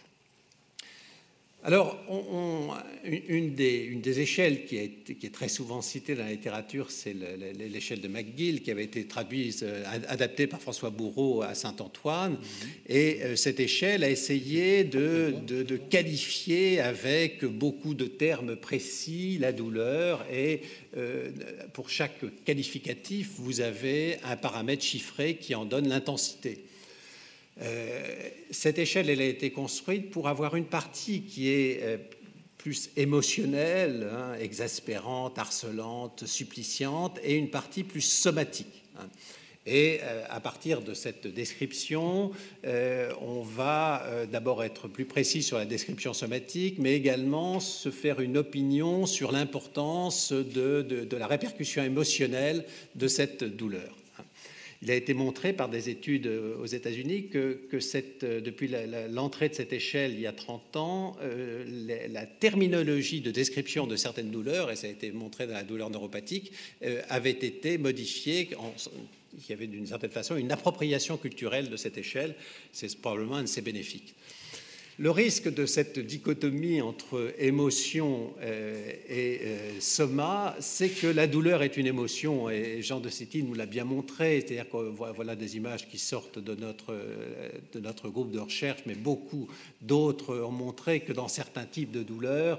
Alors, une des échelles qui est très souvent citée dans la littérature, c'est l'échelle de McGill, qui avait été traduite, adaptée par François Bourreau à Saint-Antoine. Et cette échelle a essayé de qualifier avec beaucoup de termes précis la douleur. Et pour chaque qualificatif, vous avez un paramètre chiffré qui en donne l'intensité. Cette échelle, elle a été construite pour avoir une partie qui est plus émotionnelle, exaspérante, harcelante, suppliciante, et une partie plus somatique. Et à partir de cette description, on va d'abord être plus précis sur la description somatique, mais également se faire une opinion sur l'importance de la répercussion émotionnelle de cette douleur. Il a été montré par des études aux États-Unis que depuis l'entrée de cette échelle il y a 30 ans, la terminologie de description de certaines douleurs, et ça a été montré dans la douleur neuropathique, avait été modifiée. Il y avait d'une certaine façon une appropriation culturelle de cette échelle. C'est probablement un de ses bénéfices. Le risque de cette dichotomie entre émotion et soma, c'est que la douleur est une émotion, et Jean de City nous l'a bien montré, c'est-à-dire que voilà des images qui sortent de notre groupe de recherche, mais beaucoup d'autres ont montré que dans certains types de douleurs,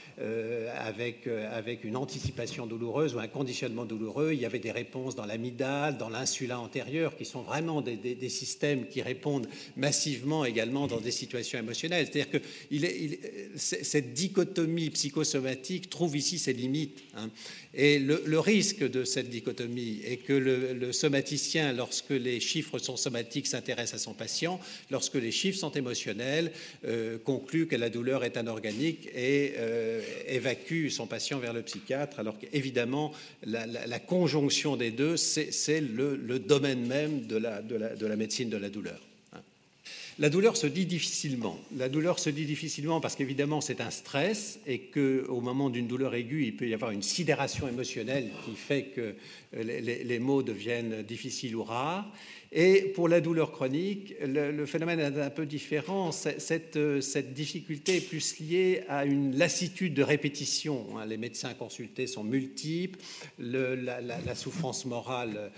avec une anticipation douloureuse ou un conditionnement douloureux, il y avait des réponses dans l'amygdale, dans l'insula antérieure, qui sont vraiment des systèmes qui répondent massivement également dans des situations émotionnelles. C'est-à-dire que cette dichotomie psychosomatique trouve ici ses limites. Et le risque de cette dichotomie est que le somaticien, lorsque les chiffres sont somatiques, s'intéresse à son patient, lorsque les chiffres sont émotionnels, conclut que la douleur est anorganique et évacue son patient vers le psychiatre, alors qu'évidemment la conjonction des deux, c'est le domaine même de la médecine de la douleur. La douleur se dit difficilement. La douleur se dit difficilement parce qu'évidemment c'est un stress et qu'au moment d'une douleur aiguë, il peut y avoir une sidération émotionnelle qui fait que les mots deviennent difficiles ou rares. Et pour la douleur chronique, le phénomène est un peu différent. Cette difficulté est plus liée à une lassitude de répétition. Les médecins consultés sont multiples. La souffrance morale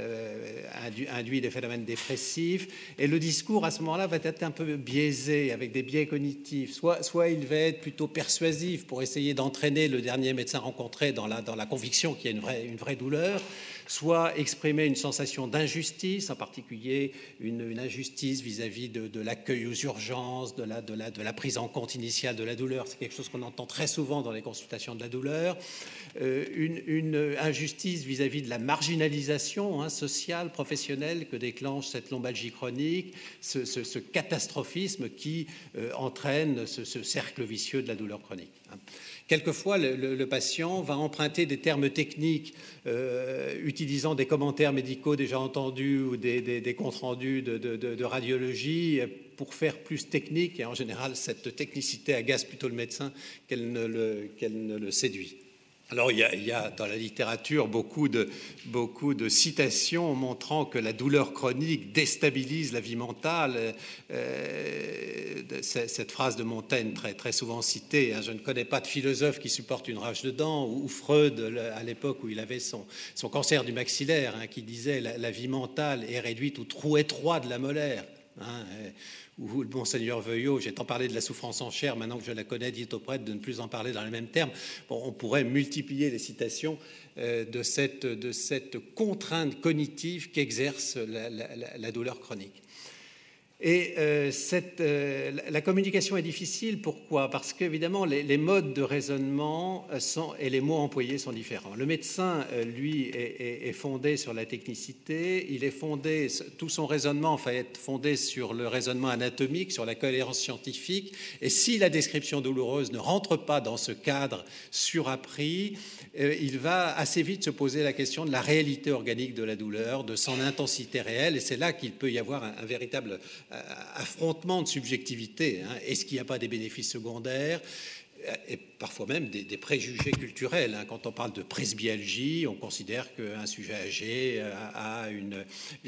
induit des phénomènes dépressifs. Et le discours, à ce moment-là, va être un peu biaisé, avec des biais cognitifs. Soit il va être plutôt persuasif pour essayer d'entraîner le dernier médecin rencontré dans la conviction qu'il y a une vraie douleur, soit exprimer une sensation d'injustice, en particulier une injustice vis-à-vis de l'accueil aux urgences, de la prise en compte initiale de la douleur. C'est quelque chose qu'on entend très souvent dans les consultations de la douleur. Une injustice vis-à-vis de la marginalisation sociale, professionnelle que déclenche cette lombalgie chronique, ce catastrophisme qui entraîne ce cercle vicieux de la douleur chronique. Quelquefois, le patient va emprunter des termes techniques utilisant des commentaires médicaux déjà entendus ou des comptes rendus de radiologie pour faire plus technique. Et en général, cette technicité agace plutôt le médecin qu'elle ne le séduit. Alors, il y a dans la littérature beaucoup de citations montrant que la douleur chronique déstabilise la vie mentale. Cette phrase de Montaigne, très, très souvent citée, je ne connais pas de philosophe qui supporte une rage de dents, ou Freud, à l'époque où il avait son cancer du maxillaire, qui disait la vie mentale est réduite au trou étroit de la molaire. Ou le monseigneur Veuillot, j'ai tant parlé de la souffrance en chair, maintenant que je la connais, dit au prêtre de ne plus en parler dans les mêmes termes. Bon, on pourrait multiplier les citations de cette contrainte cognitive qu'exerce la douleur chronique. Et la communication est difficile, pourquoi? Parce qu'évidemment, les modes de raisonnement et les mots employés sont différents. Le médecin, lui, est fondé sur la technicité, tout son raisonnement va être fondé sur le raisonnement anatomique, sur la cohérence scientifique, et si la description douloureuse ne rentre pas dans ce cadre surappris, il va assez vite se poser la question de la réalité organique de la douleur, de son intensité réelle, et c'est là qu'il peut y avoir un véritable affrontement de subjectivité. Est-ce qu'il n'y a pas des bénéfices secondaires et parfois même des préjugés culturels. Quand on parle de presbyalgie, on considère qu'un sujet âgé a une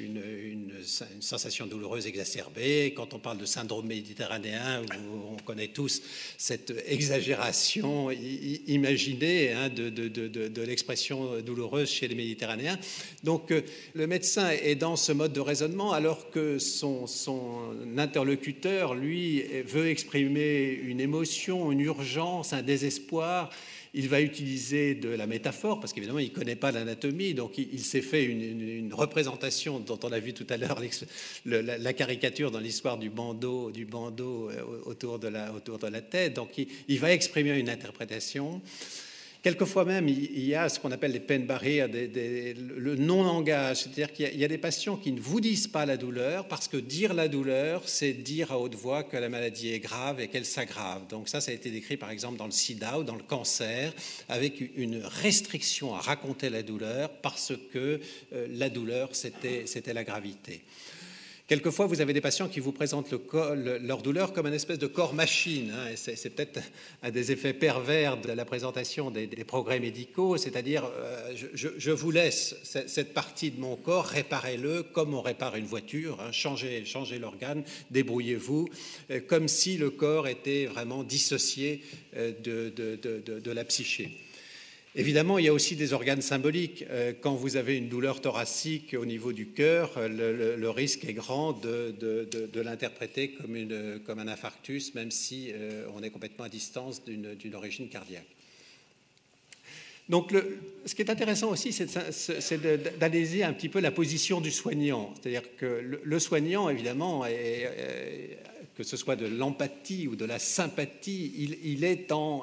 sensation douloureuse exacerbée. Quand on parle de syndrome méditerranéen, où on connaît tous cette exagération imaginée de l'expression douloureuse chez les Méditerranéens. Donc le médecin est dans ce mode de raisonnement, alors que son interlocuteur, lui, veut exprimer une émotion, une urgence, un désespoir. Il va utiliser de la métaphore, parce qu'évidemment, il ne connaît pas l'anatomie, donc il s'est fait une représentation dont on a vu tout à l'heure la caricature dans l'histoire du bandeau autour de la tête. Donc, il va exprimer une interprétation. Quelquefois même, il y a ce qu'on appelle les pain barriers, le non-langage, c'est-à-dire qu'il y a des patients qui ne vous disent pas la douleur, parce que dire la douleur, c'est dire à haute voix que la maladie est grave et qu'elle s'aggrave. Donc ça a été décrit par exemple dans le sida ou dans le cancer, avec une restriction à raconter la douleur, parce que la douleur, c'était la gravité. Quelquefois, vous avez des patients qui vous présentent leur douleur comme une espèce de corps-machine. Et c'est peut-être un des effets pervers de la présentation des progrès médicaux, c'est-à-dire je vous laisse cette partie de mon corps, réparez-le comme on répare une voiture, changez l'organe, débrouillez-vous, comme si le corps était vraiment dissocié de la psyché. Évidemment, il y a aussi des organes symboliques. Quand vous avez une douleur thoracique au niveau du cœur, le risque est grand de l'interpréter comme un infarctus, même si on est complètement à distance d'une origine cardiaque. Donc, ce qui est intéressant aussi, c'est d'analyser un petit peu la position du soignant. C'est-à-dire que le soignant, évidemment, que ce soit de l'empathie ou de la sympathie, il est en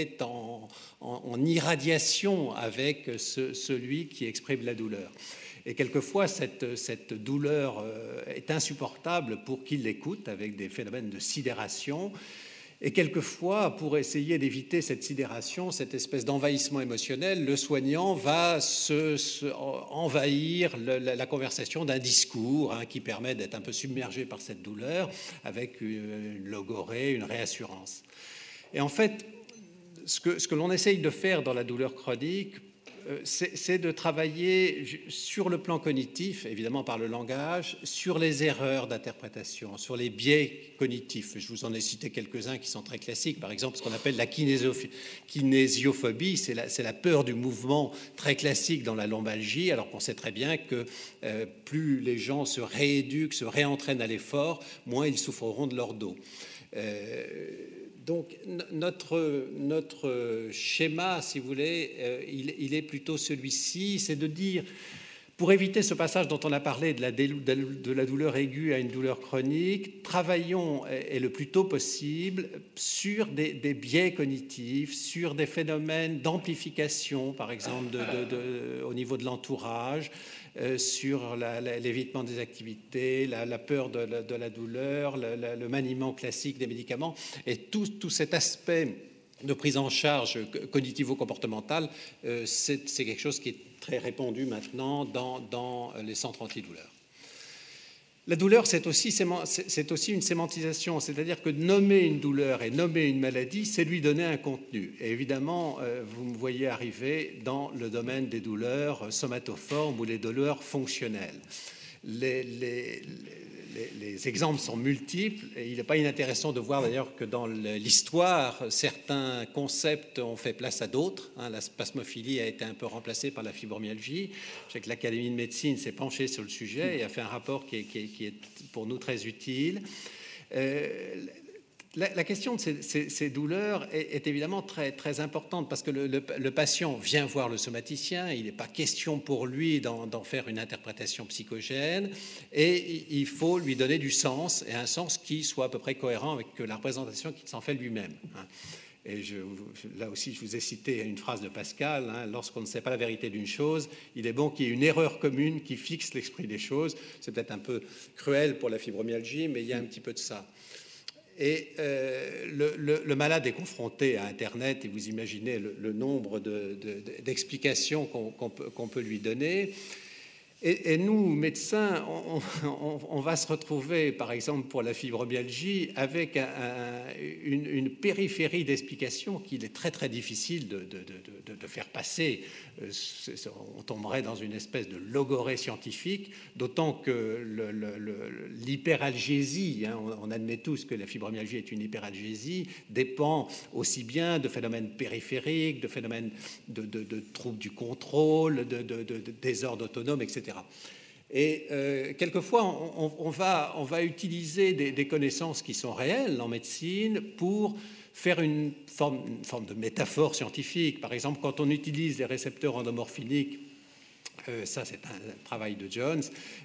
irradiation avec celui qui exprime la douleur. Et quelquefois, cette douleur est insupportable pour qui l'écoute, avec des phénomènes de sidération. Et quelquefois, pour essayer d'éviter cette sidération, cette espèce d'envahissement émotionnel, le soignant va envahir la conversation d'un discours qui permet d'être un peu submergé par cette douleur, avec une logorée, une réassurance. Et en fait, ce que l'on essaye de faire dans la douleur chronique, c'est de travailler sur le plan cognitif, évidemment par le langage, sur les erreurs d'interprétation, sur les biais cognitifs. Je vous en ai cité quelques-uns qui sont très classiques. Par exemple, ce qu'on appelle la kinésiophobie, c'est la peur du mouvement, très classique dans la lombalgie, alors qu'on sait très bien que plus les gens se rééduquent, se réentraînent à l'effort, moins ils souffreront de leur dos. Donc notre schéma, si vous voulez, il est plutôt celui-ci, c'est de dire, pour éviter ce passage dont on a parlé de la douleur aiguë à une douleur chronique, travaillons et le plus tôt possible sur des biais cognitifs, sur des phénomènes d'amplification, par exemple au niveau de l'entourage, sur l'évitement des activités, la peur de la douleur, le maniement classique des médicaments, et tout cet aspect de prise en charge cognitivo-comportementale, c'est quelque chose qui est très répandu maintenant dans les centres antidouleurs. La douleur, c'est aussi une sémantisation, c'est-à-dire que nommer une douleur et nommer une maladie, c'est lui donner un contenu. Et évidemment, vous me voyez arriver dans le domaine des douleurs somatoformes ou les douleurs fonctionnelles. Les exemples sont multiples et il n'est pas inintéressant de voir d'ailleurs que dans l'histoire, certains concepts ont fait place à d'autres. La spasmophilie a été un peu remplacée par la fibromyalgie. Je sais que l'Académie de médecine s'est penchée sur le sujet et a fait un rapport qui est pour nous très utile. La question de ces douleurs est évidemment très, très importante parce que le patient vient voir le somaticien, il n'est pas question pour lui d'en faire une interprétation psychogène et il faut lui donner du sens et un sens qui soit à peu près cohérent avec la représentation qu'il s'en fait lui-même. Et là aussi, je vous ai cité une phrase de Pascal, lorsqu'on ne sait pas la vérité d'une chose, il est bon qu'il y ait une erreur commune qui fixe l'esprit des choses. C'est peut-être un peu cruel pour la fibromyalgie, mais il y a un petit peu de ça. Et le malade est confronté à Internet et vous imaginez le nombre d'explications qu'on peut lui donner. Et nous, médecins, on va se retrouver, par exemple, pour la fibromyalgie, avec une périphérie d'explications qu'il est très, très difficile de faire passer. On tomberait dans une espèce de logorée scientifique, d'autant que l'hyperalgésie, on admet tous que la fibromyalgie est une hyperalgésie, dépend aussi bien de phénomènes périphériques, de phénomènes de troubles du contrôle, de désordres autonomes, etc. Et quelquefois, on va utiliser des connaissances qui sont réelles en médecine pour faire une forme de métaphore scientifique. Par exemple, quand on utilise les récepteurs endomorphiniques, ça c'est un travail de Jones,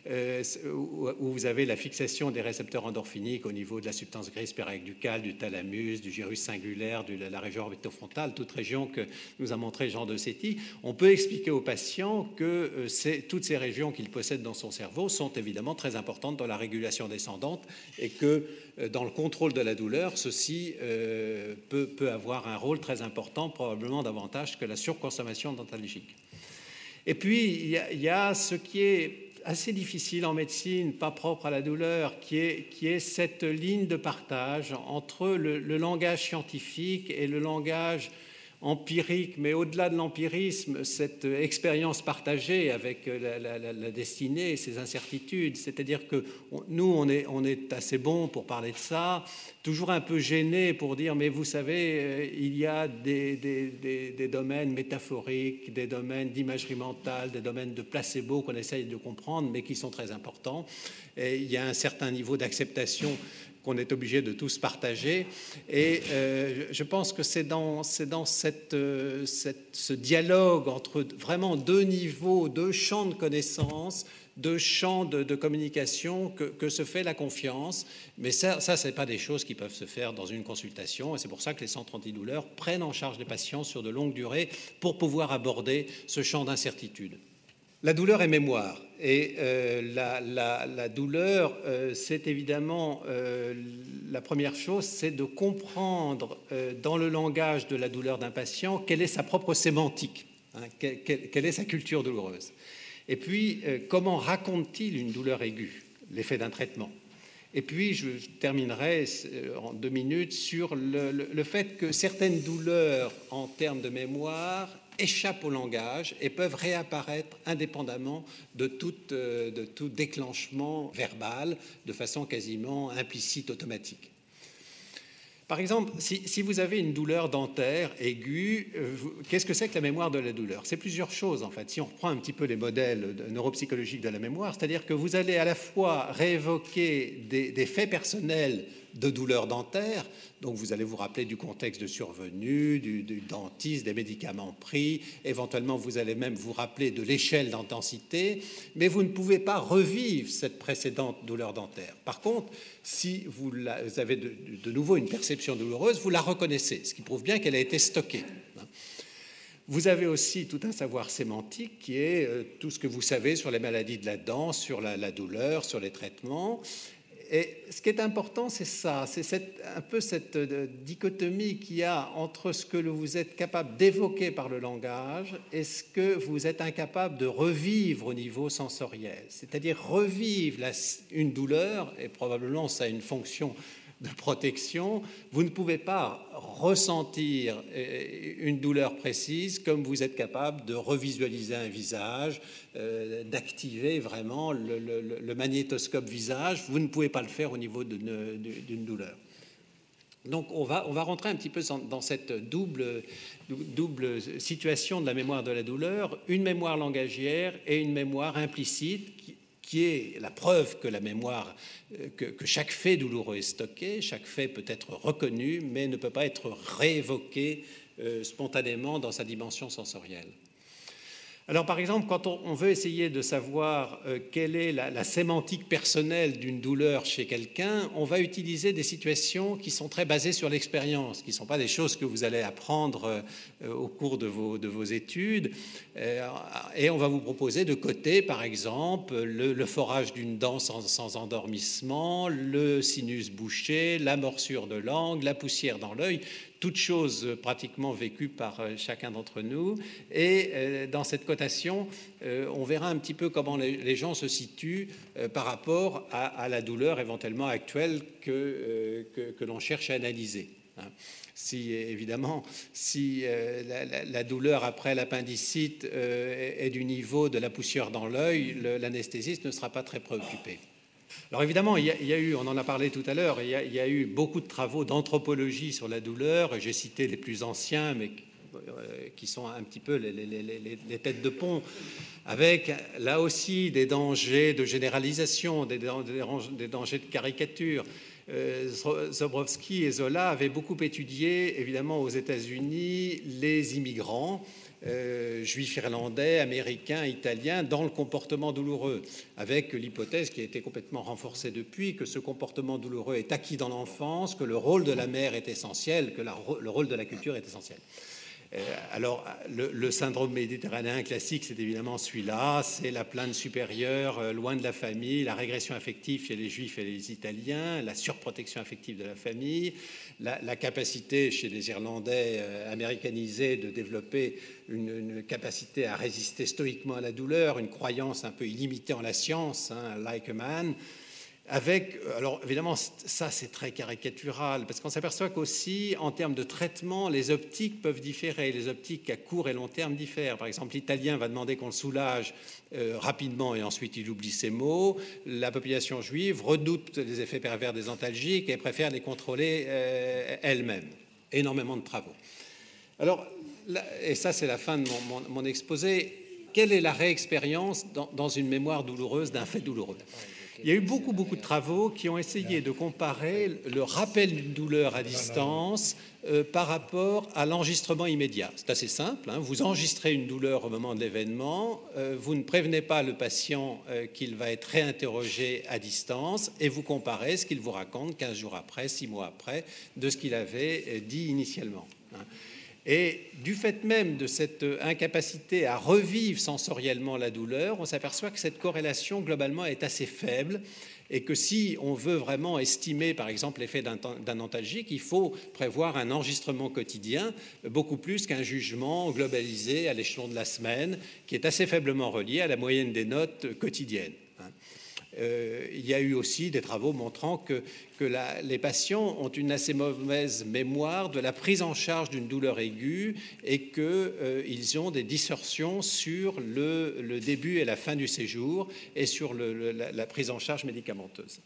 où vous avez la fixation des récepteurs endorphiniques au niveau de la substance grise périaqueducale, du thalamus, du gyrus singulaire, de la région orbitofrontale, toute région que nous a montré Jean de Séti. On peut expliquer aux patients que toutes ces régions qu'il possède dans son cerveau sont évidemment très importantes dans la régulation descendante et que dans le contrôle de la douleur, ceci peut avoir un rôle très important, probablement davantage que la surconsommation d'antalgiques. Et puis, il y a ce qui est assez difficile en médecine, pas propre à la douleur, qui est cette ligne de partage entre le langage scientifique et le langage empirique, mais au-delà de l'empirisme, cette expérience partagée avec la destinée et ses incertitudes. C'est-à-dire que nous, on est assez bons pour parler de ça, toujours un peu gênés pour dire, mais vous savez, il y a des domaines métaphoriques, des domaines d'imagerie mentale, des domaines de placebo qu'on essaye de comprendre, mais qui sont très importants. Et il y a un certain niveau d'acceptation qu'on est obligé de tous partager. Et je pense que c'est dans ce dialogue entre vraiment deux niveaux, deux champs de connaissances, deux champs de communication que se fait la confiance. Mais ça c'est pas des choses qui peuvent se faire dans une consultation. Et c'est pour ça que les centres antidouleurs prennent en charge les patients sur de longues durées pour pouvoir aborder ce champ d'incertitude. La douleur est mémoire. Et la douleur, c'est évidemment la première chose, c'est de comprendre dans le langage de la douleur d'un patient quelle est sa propre sémantique, quelle est sa culture douloureuse. Et puis, comment raconte-t-il une douleur aiguë, l'effet d'un traitement. Et puis, je terminerai en 2 minutes sur le fait que certaines douleurs, en termes de mémoire, échappent au langage et peuvent réapparaître indépendamment de tout déclenchement verbal, de façon quasiment implicite, automatique. Par exemple, si vous avez une douleur dentaire aiguë, qu'est-ce que c'est que la mémoire de la douleur? C'est plusieurs choses, en fait. Si on reprend un petit peu les modèles neuropsychologiques de la mémoire, c'est-à-dire que vous allez à la fois réévoquer des faits personnels de douleur dentaire, donc vous allez vous rappeler du contexte de survenue, du dentiste, des médicaments pris, éventuellement vous allez même vous rappeler de l'échelle d'intensité, mais vous ne pouvez pas revivre cette précédente douleur dentaire. Par contre, si vous avez de nouveau une perception douloureuse, vous la reconnaissez, ce qui prouve bien qu'elle a été stockée. Vous avez aussi tout un savoir sémantique qui est tout ce que vous savez sur les maladies de la dent, sur la douleur, sur les traitements. Et ce qui est important, c'est ça, c'est un peu cette dichotomie qu'il y a entre ce que vous êtes capable d'évoquer par le langage et ce que vous êtes incapable de revivre au niveau sensoriel. C'est-à-dire revivre une douleur, et probablement ça a une fonction de protection, vous ne pouvez pas ressentir une douleur précise comme vous êtes capable de revisualiser un visage, d'activer vraiment le magnétoscope visage. Vous ne pouvez pas le faire au niveau d'une douleur. Donc on va rentrer un petit peu dans cette double situation de la mémoire de la douleur, une mémoire langagière et une mémoire implicite qui est la preuve que la mémoire, que chaque fait douloureux est stocké, chaque fait peut être reconnu, mais ne peut pas être réévoqué spontanément dans sa dimension sensorielle. Alors, par exemple, quand on veut essayer de savoir quelle est la sémantique personnelle d'une douleur chez quelqu'un, on va utiliser des situations qui sont très basées sur l'expérience, qui ne sont pas des choses que vous allez apprendre au cours de vos études. Et on va vous proposer de coter, par exemple, le forage d'une dent sans endormissement, le sinus bouché, la morsure de langue, la poussière dans l'œil, toutes choses pratiquement vécues par chacun d'entre nous. Et dans cette cotation, on verra un petit peu comment les gens se situent par rapport à la douleur éventuellement actuelle que l'on cherche à analyser. Si la douleur après l'appendicite est du niveau de la poussière dans l'œil, l'anesthésiste ne sera pas très préoccupé. Alors évidemment, il y a eu, on en a parlé tout à l'heure, il y a eu beaucoup de travaux d'anthropologie sur la douleur. J'ai cité les plus anciens, mais qui sont un petit peu les têtes de pont, avec là aussi des dangers de généralisation, des dangers de caricature. Zobrowski et Zola avaient beaucoup étudié, évidemment, aux États-Unis, les immigrants, juifs irlandais, américains, italiens, dans le comportement douloureux, avec l'hypothèse qui a été complètement renforcée depuis, que ce comportement douloureux est acquis dans l'enfance, que le rôle de la mère est essentiel, que le rôle de la culture est essentiel. Alors, le syndrome méditerranéen classique, c'est évidemment celui-là, c'est la plainte supérieure, loin de la famille, la régression affective chez les Juifs et les Italiens, la surprotection affective de la famille, la capacité chez les Irlandais américanisés de développer une capacité à résister stoïquement à la douleur, une croyance un peu illimitée en la science, like a man. Alors évidemment, ça c'est très caricatural, parce qu'on s'aperçoit qu'aussi, en termes de traitement, les optiques peuvent différer. Les optiques à court et long terme diffèrent. Par exemple, l'Italien va demander qu'on le soulage rapidement et ensuite il oublie ses mots. La population juive redoute les effets pervers des antalgiques et préfère les contrôler elle-même. Énormément de travaux. Alors, et ça c'est la fin de mon exposé. Quelle est la réexpérience dans une mémoire douloureuse d'un fait douloureux ? Il y a eu beaucoup de travaux qui ont essayé de comparer le rappel d'une douleur à distance par rapport à l'enregistrement immédiat. C'est assez simple, vous enregistrez une douleur au moment de l'événement, vous ne prévenez pas le patient qu'il va être réinterrogé à distance et vous comparez ce qu'il vous raconte 15 jours après, 6 mois après, de ce qu'il avait dit initialement. Et du fait même de cette incapacité à revivre sensoriellement la douleur, on s'aperçoit que cette corrélation globalement est assez faible et que si on veut vraiment estimer par exemple l'effet d'un antalgique, il faut prévoir un enregistrement quotidien beaucoup plus qu'un jugement globalisé à l'échelon de la semaine qui est assez faiblement relié à la moyenne des notes quotidiennes. Il y a eu aussi des travaux montrant que les patients ont une assez mauvaise mémoire de la prise en charge d'une douleur aiguë et qu'ils ont des distorsions sur le début et la fin du séjour et sur la prise en charge médicamenteuse.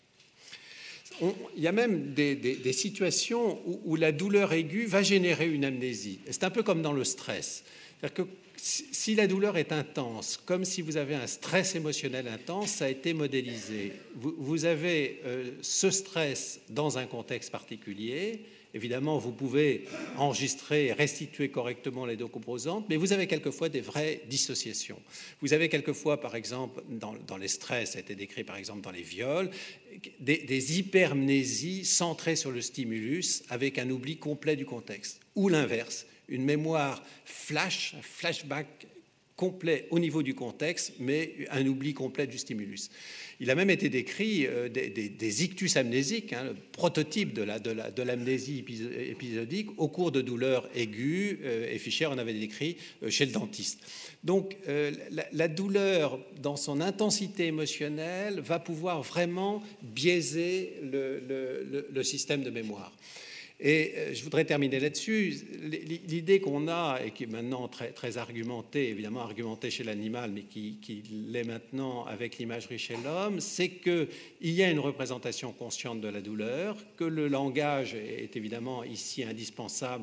Il y a même des situations où la douleur aiguë va générer une amnésie. C'est un peu comme dans le stress. C'est-à-dire que si la douleur est intense, comme si vous avez un stress émotionnel intense, ça a été modélisé. Vous avez ce stress dans un contexte particulier. Évidemment, vous pouvez enregistrer et restituer correctement les deux composantes, mais vous avez quelquefois des vraies dissociations. Vous avez quelquefois, par exemple, dans les stress, ça a été décrit par exemple dans les viols, des hypermnésies centrées sur le stimulus avec un oubli complet du contexte. Ou l'inverse, une mémoire flash, un flashback complet au niveau du contexte, mais un oubli complet du stimulus. Il a même été décrit des ictus amnésiques, le prototype de l'amnésie épisodique au cours de douleurs aiguës, et Fischer en avait décrit chez le dentiste. Donc la douleur, dans son intensité émotionnelle, va pouvoir vraiment biaiser le système de mémoire. Et je voudrais terminer là-dessus. L'idée qu'on a, et qui est maintenant très argumentée, évidemment argumentée chez l'animal, mais qui l'est maintenant avec l'imagerie chez l'homme, c'est qu'il y a une représentation consciente de la douleur, que le langage est évidemment ici indispensable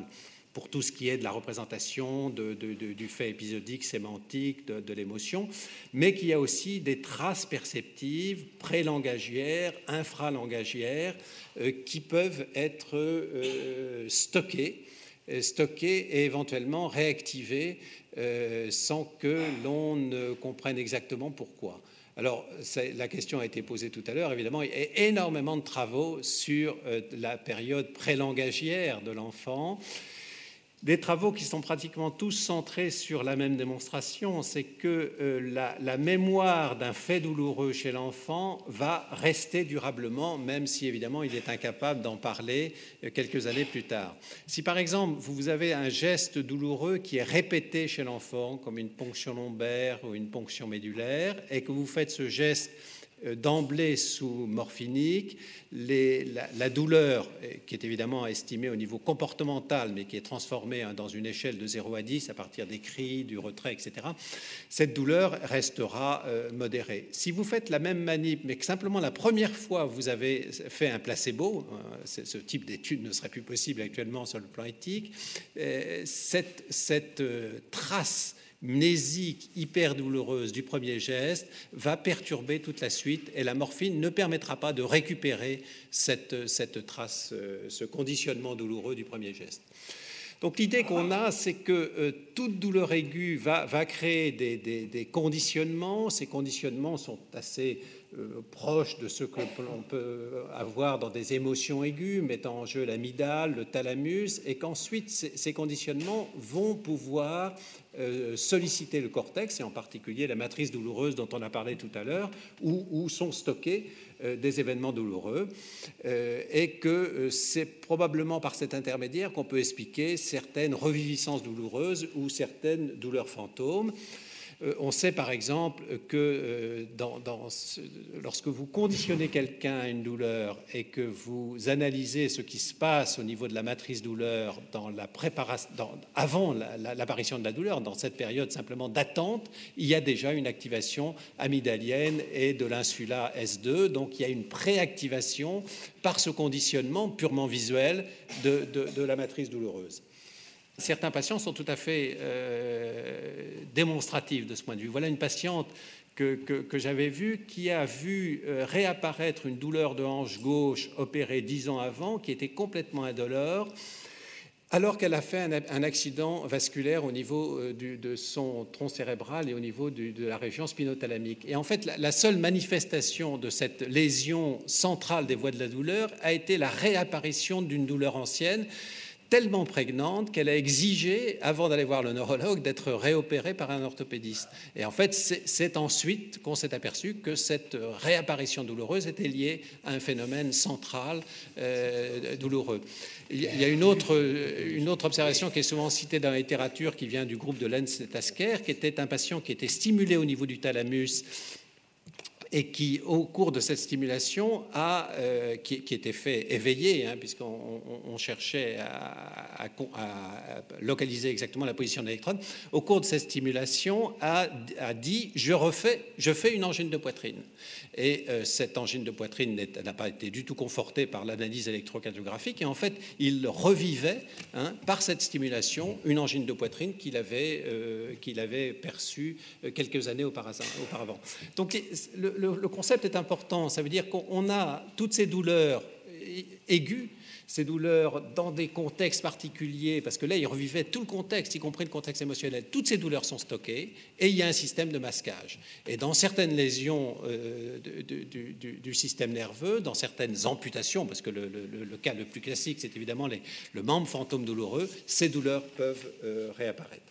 pour tout ce qui est de la représentation, du fait épisodique, sémantique, de l'émotion, mais qu'il y a aussi des traces perceptives, prélangagières, infralangagières, qui peuvent être stockées et éventuellement réactivées sans que l'on ne comprenne exactement pourquoi. Alors, la question a été posée tout à l'heure, évidemment, il y a énormément de travaux sur la période prélangagière de l'enfant. Des travaux qui sont pratiquement tous centrés sur la même démonstration, c'est que la mémoire d'un fait douloureux chez l'enfant va rester durablement, même si évidemment il est incapable d'en parler quelques années plus tard. Si par exemple vous avez un geste douloureux qui est répété chez l'enfant, comme une ponction lombaire ou une ponction médulaire, et que vous faites ce geste d'emblée sous morphinique, la douleur, qui est évidemment estimée au niveau comportemental, mais qui est transformée dans une échelle de 0 à 10 à partir des cris, du retrait, etc., cette douleur restera modérée. Si vous faites la même manip, mais que simplement la première fois vous avez fait un placebo, ce type d'étude ne serait plus possible actuellement sur le plan éthique, cette trace mnésique hyper douloureuse du premier geste va perturber toute la suite et la morphine ne permettra pas de récupérer cette trace, ce conditionnement douloureux du premier geste. Donc l'idée qu'on a, c'est que toute douleur aiguë va créer des conditionnements. Ces conditionnements sont assez proches de ce que l'on peut avoir dans des émotions aiguës, mettant en jeu l'amygdale, le thalamus, et qu'ensuite ces conditionnements vont pouvoir solliciter le cortex, et en particulier la matrice douloureuse dont on a parlé tout à l'heure, où sont stockés des événements douloureux, et que c'est probablement par cet intermédiaire qu'on peut expliquer certaines reviviscences douloureuses ou certaines douleurs fantômes. On sait par exemple que lorsque vous conditionnez quelqu'un à une douleur et que vous analysez ce qui se passe au niveau de la matrice douleur avant l'apparition de la douleur, dans cette période simplement d'attente, il y a déjà une activation amygdalienne et de l'insula S2, donc il y a une préactivation par ce conditionnement purement visuel de la matrice douloureuse. Certains patients sont tout à fait démonstratifs de ce point de vue. Voilà une patiente que j'avais vue qui a vu réapparaître une douleur de hanche gauche opérée 10 ans avant, qui était complètement indolore, alors qu'elle a fait un accident vasculaire au niveau de son tronc cérébral et au niveau de la région spinothalamique. Et en fait, la seule manifestation de cette lésion centrale des voies de la douleur a été la réapparition d'une douleur ancienne, tellement prégnante qu'elle a exigé, avant d'aller voir le neurologue, d'être réopérée par un orthopédiste. Et en fait, c'est ensuite qu'on s'est aperçu que cette réapparition douloureuse était liée à un phénomène central douloureux. Il y a une autre observation qui est souvent citée dans la littérature, qui vient du groupe de Lenz et Tasker, qui était un patient qui était stimulé au niveau du thalamus et qui, au cours de cette stimulation, qui était fait éveillé, puisqu'on cherchait à localiser exactement la position de l'électrode, au cours de cette stimulation, a dit « je fais une angine de poitrine ». Et cette angine de poitrine n'a pas été du tout confortée par l'analyse électrocardiographique, et en fait, il revivait, par cette stimulation, une angine de poitrine qu'il avait perçue quelques années auparavant. Donc, le concept est important. Ça veut dire qu'on a toutes ces douleurs aiguës, ces douleurs dans des contextes particuliers, parce que là, il revivait tout le contexte, y compris le contexte émotionnel. Toutes ces douleurs sont stockées et il y a un système de masquage. Et dans certaines lésions du système nerveux, dans certaines amputations, parce que le cas le plus classique, c'est évidemment le membre fantôme douloureux, ces douleurs peuvent réapparaître.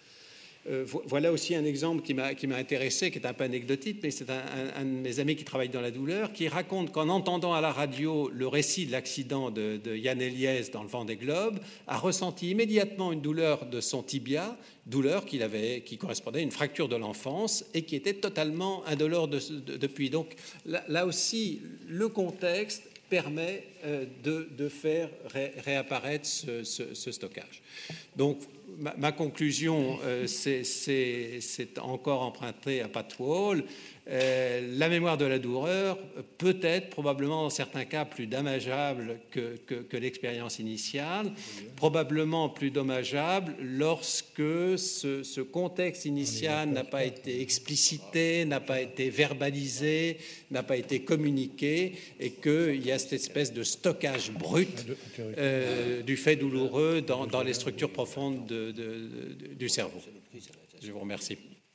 Voilà aussi un exemple qui m'a intéressé, qui est un peu anecdotique, mais c'est un de mes amis qui travaille dans la douleur, qui raconte qu'en entendant à la radio le récit de l'accident de Yann Eliès dans le Vendée Globe, a ressenti immédiatement une douleur de son tibia, douleur qui correspondait à une fracture de l'enfance et qui était totalement indolore depuis. Donc là aussi, le contexte permet de faire réapparaître ce stockage. Donc ma conclusion, c'est encore emprunté à Pat Wall. La mémoire de la douleur peut être probablement dans certains cas plus dommageable que l'expérience initiale, probablement plus dommageable lorsque ce contexte initial n'a pas été explicité, n'a pas été verbalisé, n'a pas été communiqué, et qu'il y a cette espèce de stockage brut du fait douloureux dans les structures profondes du cerveau. Je vous remercie.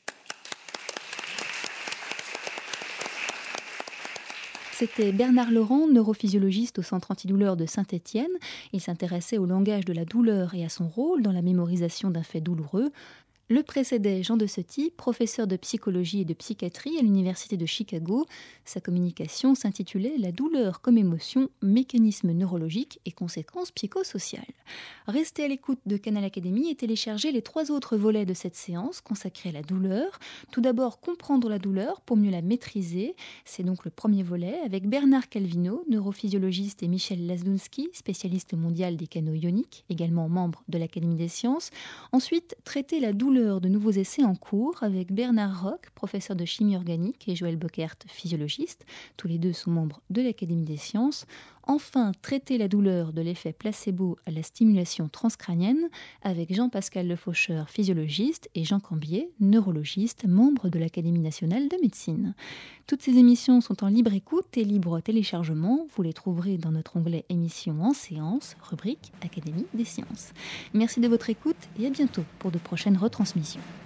C'était Bernard Laurent, neurophysiologiste au Centre antidouleur de Saint-Étienne. Il s'intéressait au langage de la douleur et à son rôle dans la mémorisation d'un fait douloureux. Le précédait Jean de Cetty, professeur de psychologie et de psychiatrie à l'Université de Chicago. Sa communication s'intitulait « La douleur comme émotion, mécanisme neurologique et conséquences psychosociales ». Restez à l'écoute de Canal Académie et téléchargez les 3 autres volets de cette séance consacrée à la douleur. Tout d'abord, comprendre la douleur pour mieux la maîtriser. C'est donc le premier volet avec Bernard Calvino, neurophysiologiste, et Michel Lasdunski, spécialiste mondial des canaux ioniques, également membre de l'Académie des sciences. Ensuite, traiter la douleur de nouveaux essais en cours avec Bernard Roch, professeur de chimie organique, et Joël Bockert, physiologiste. Tous les deux sont membres de l'Académie des sciences. Enfin, traiter la douleur de l'effet placebo à la stimulation transcrânienne avec Jean-Pascal Lefaucheur, physiologiste, et Jean Cambier, neurologiste, membre de l'Académie nationale de médecine. Toutes ces émissions sont en libre écoute et libre téléchargement. Vous les trouverez dans notre onglet émissions en séance, rubrique Académie des sciences. Merci de votre écoute et à bientôt pour de prochaines retransmissions.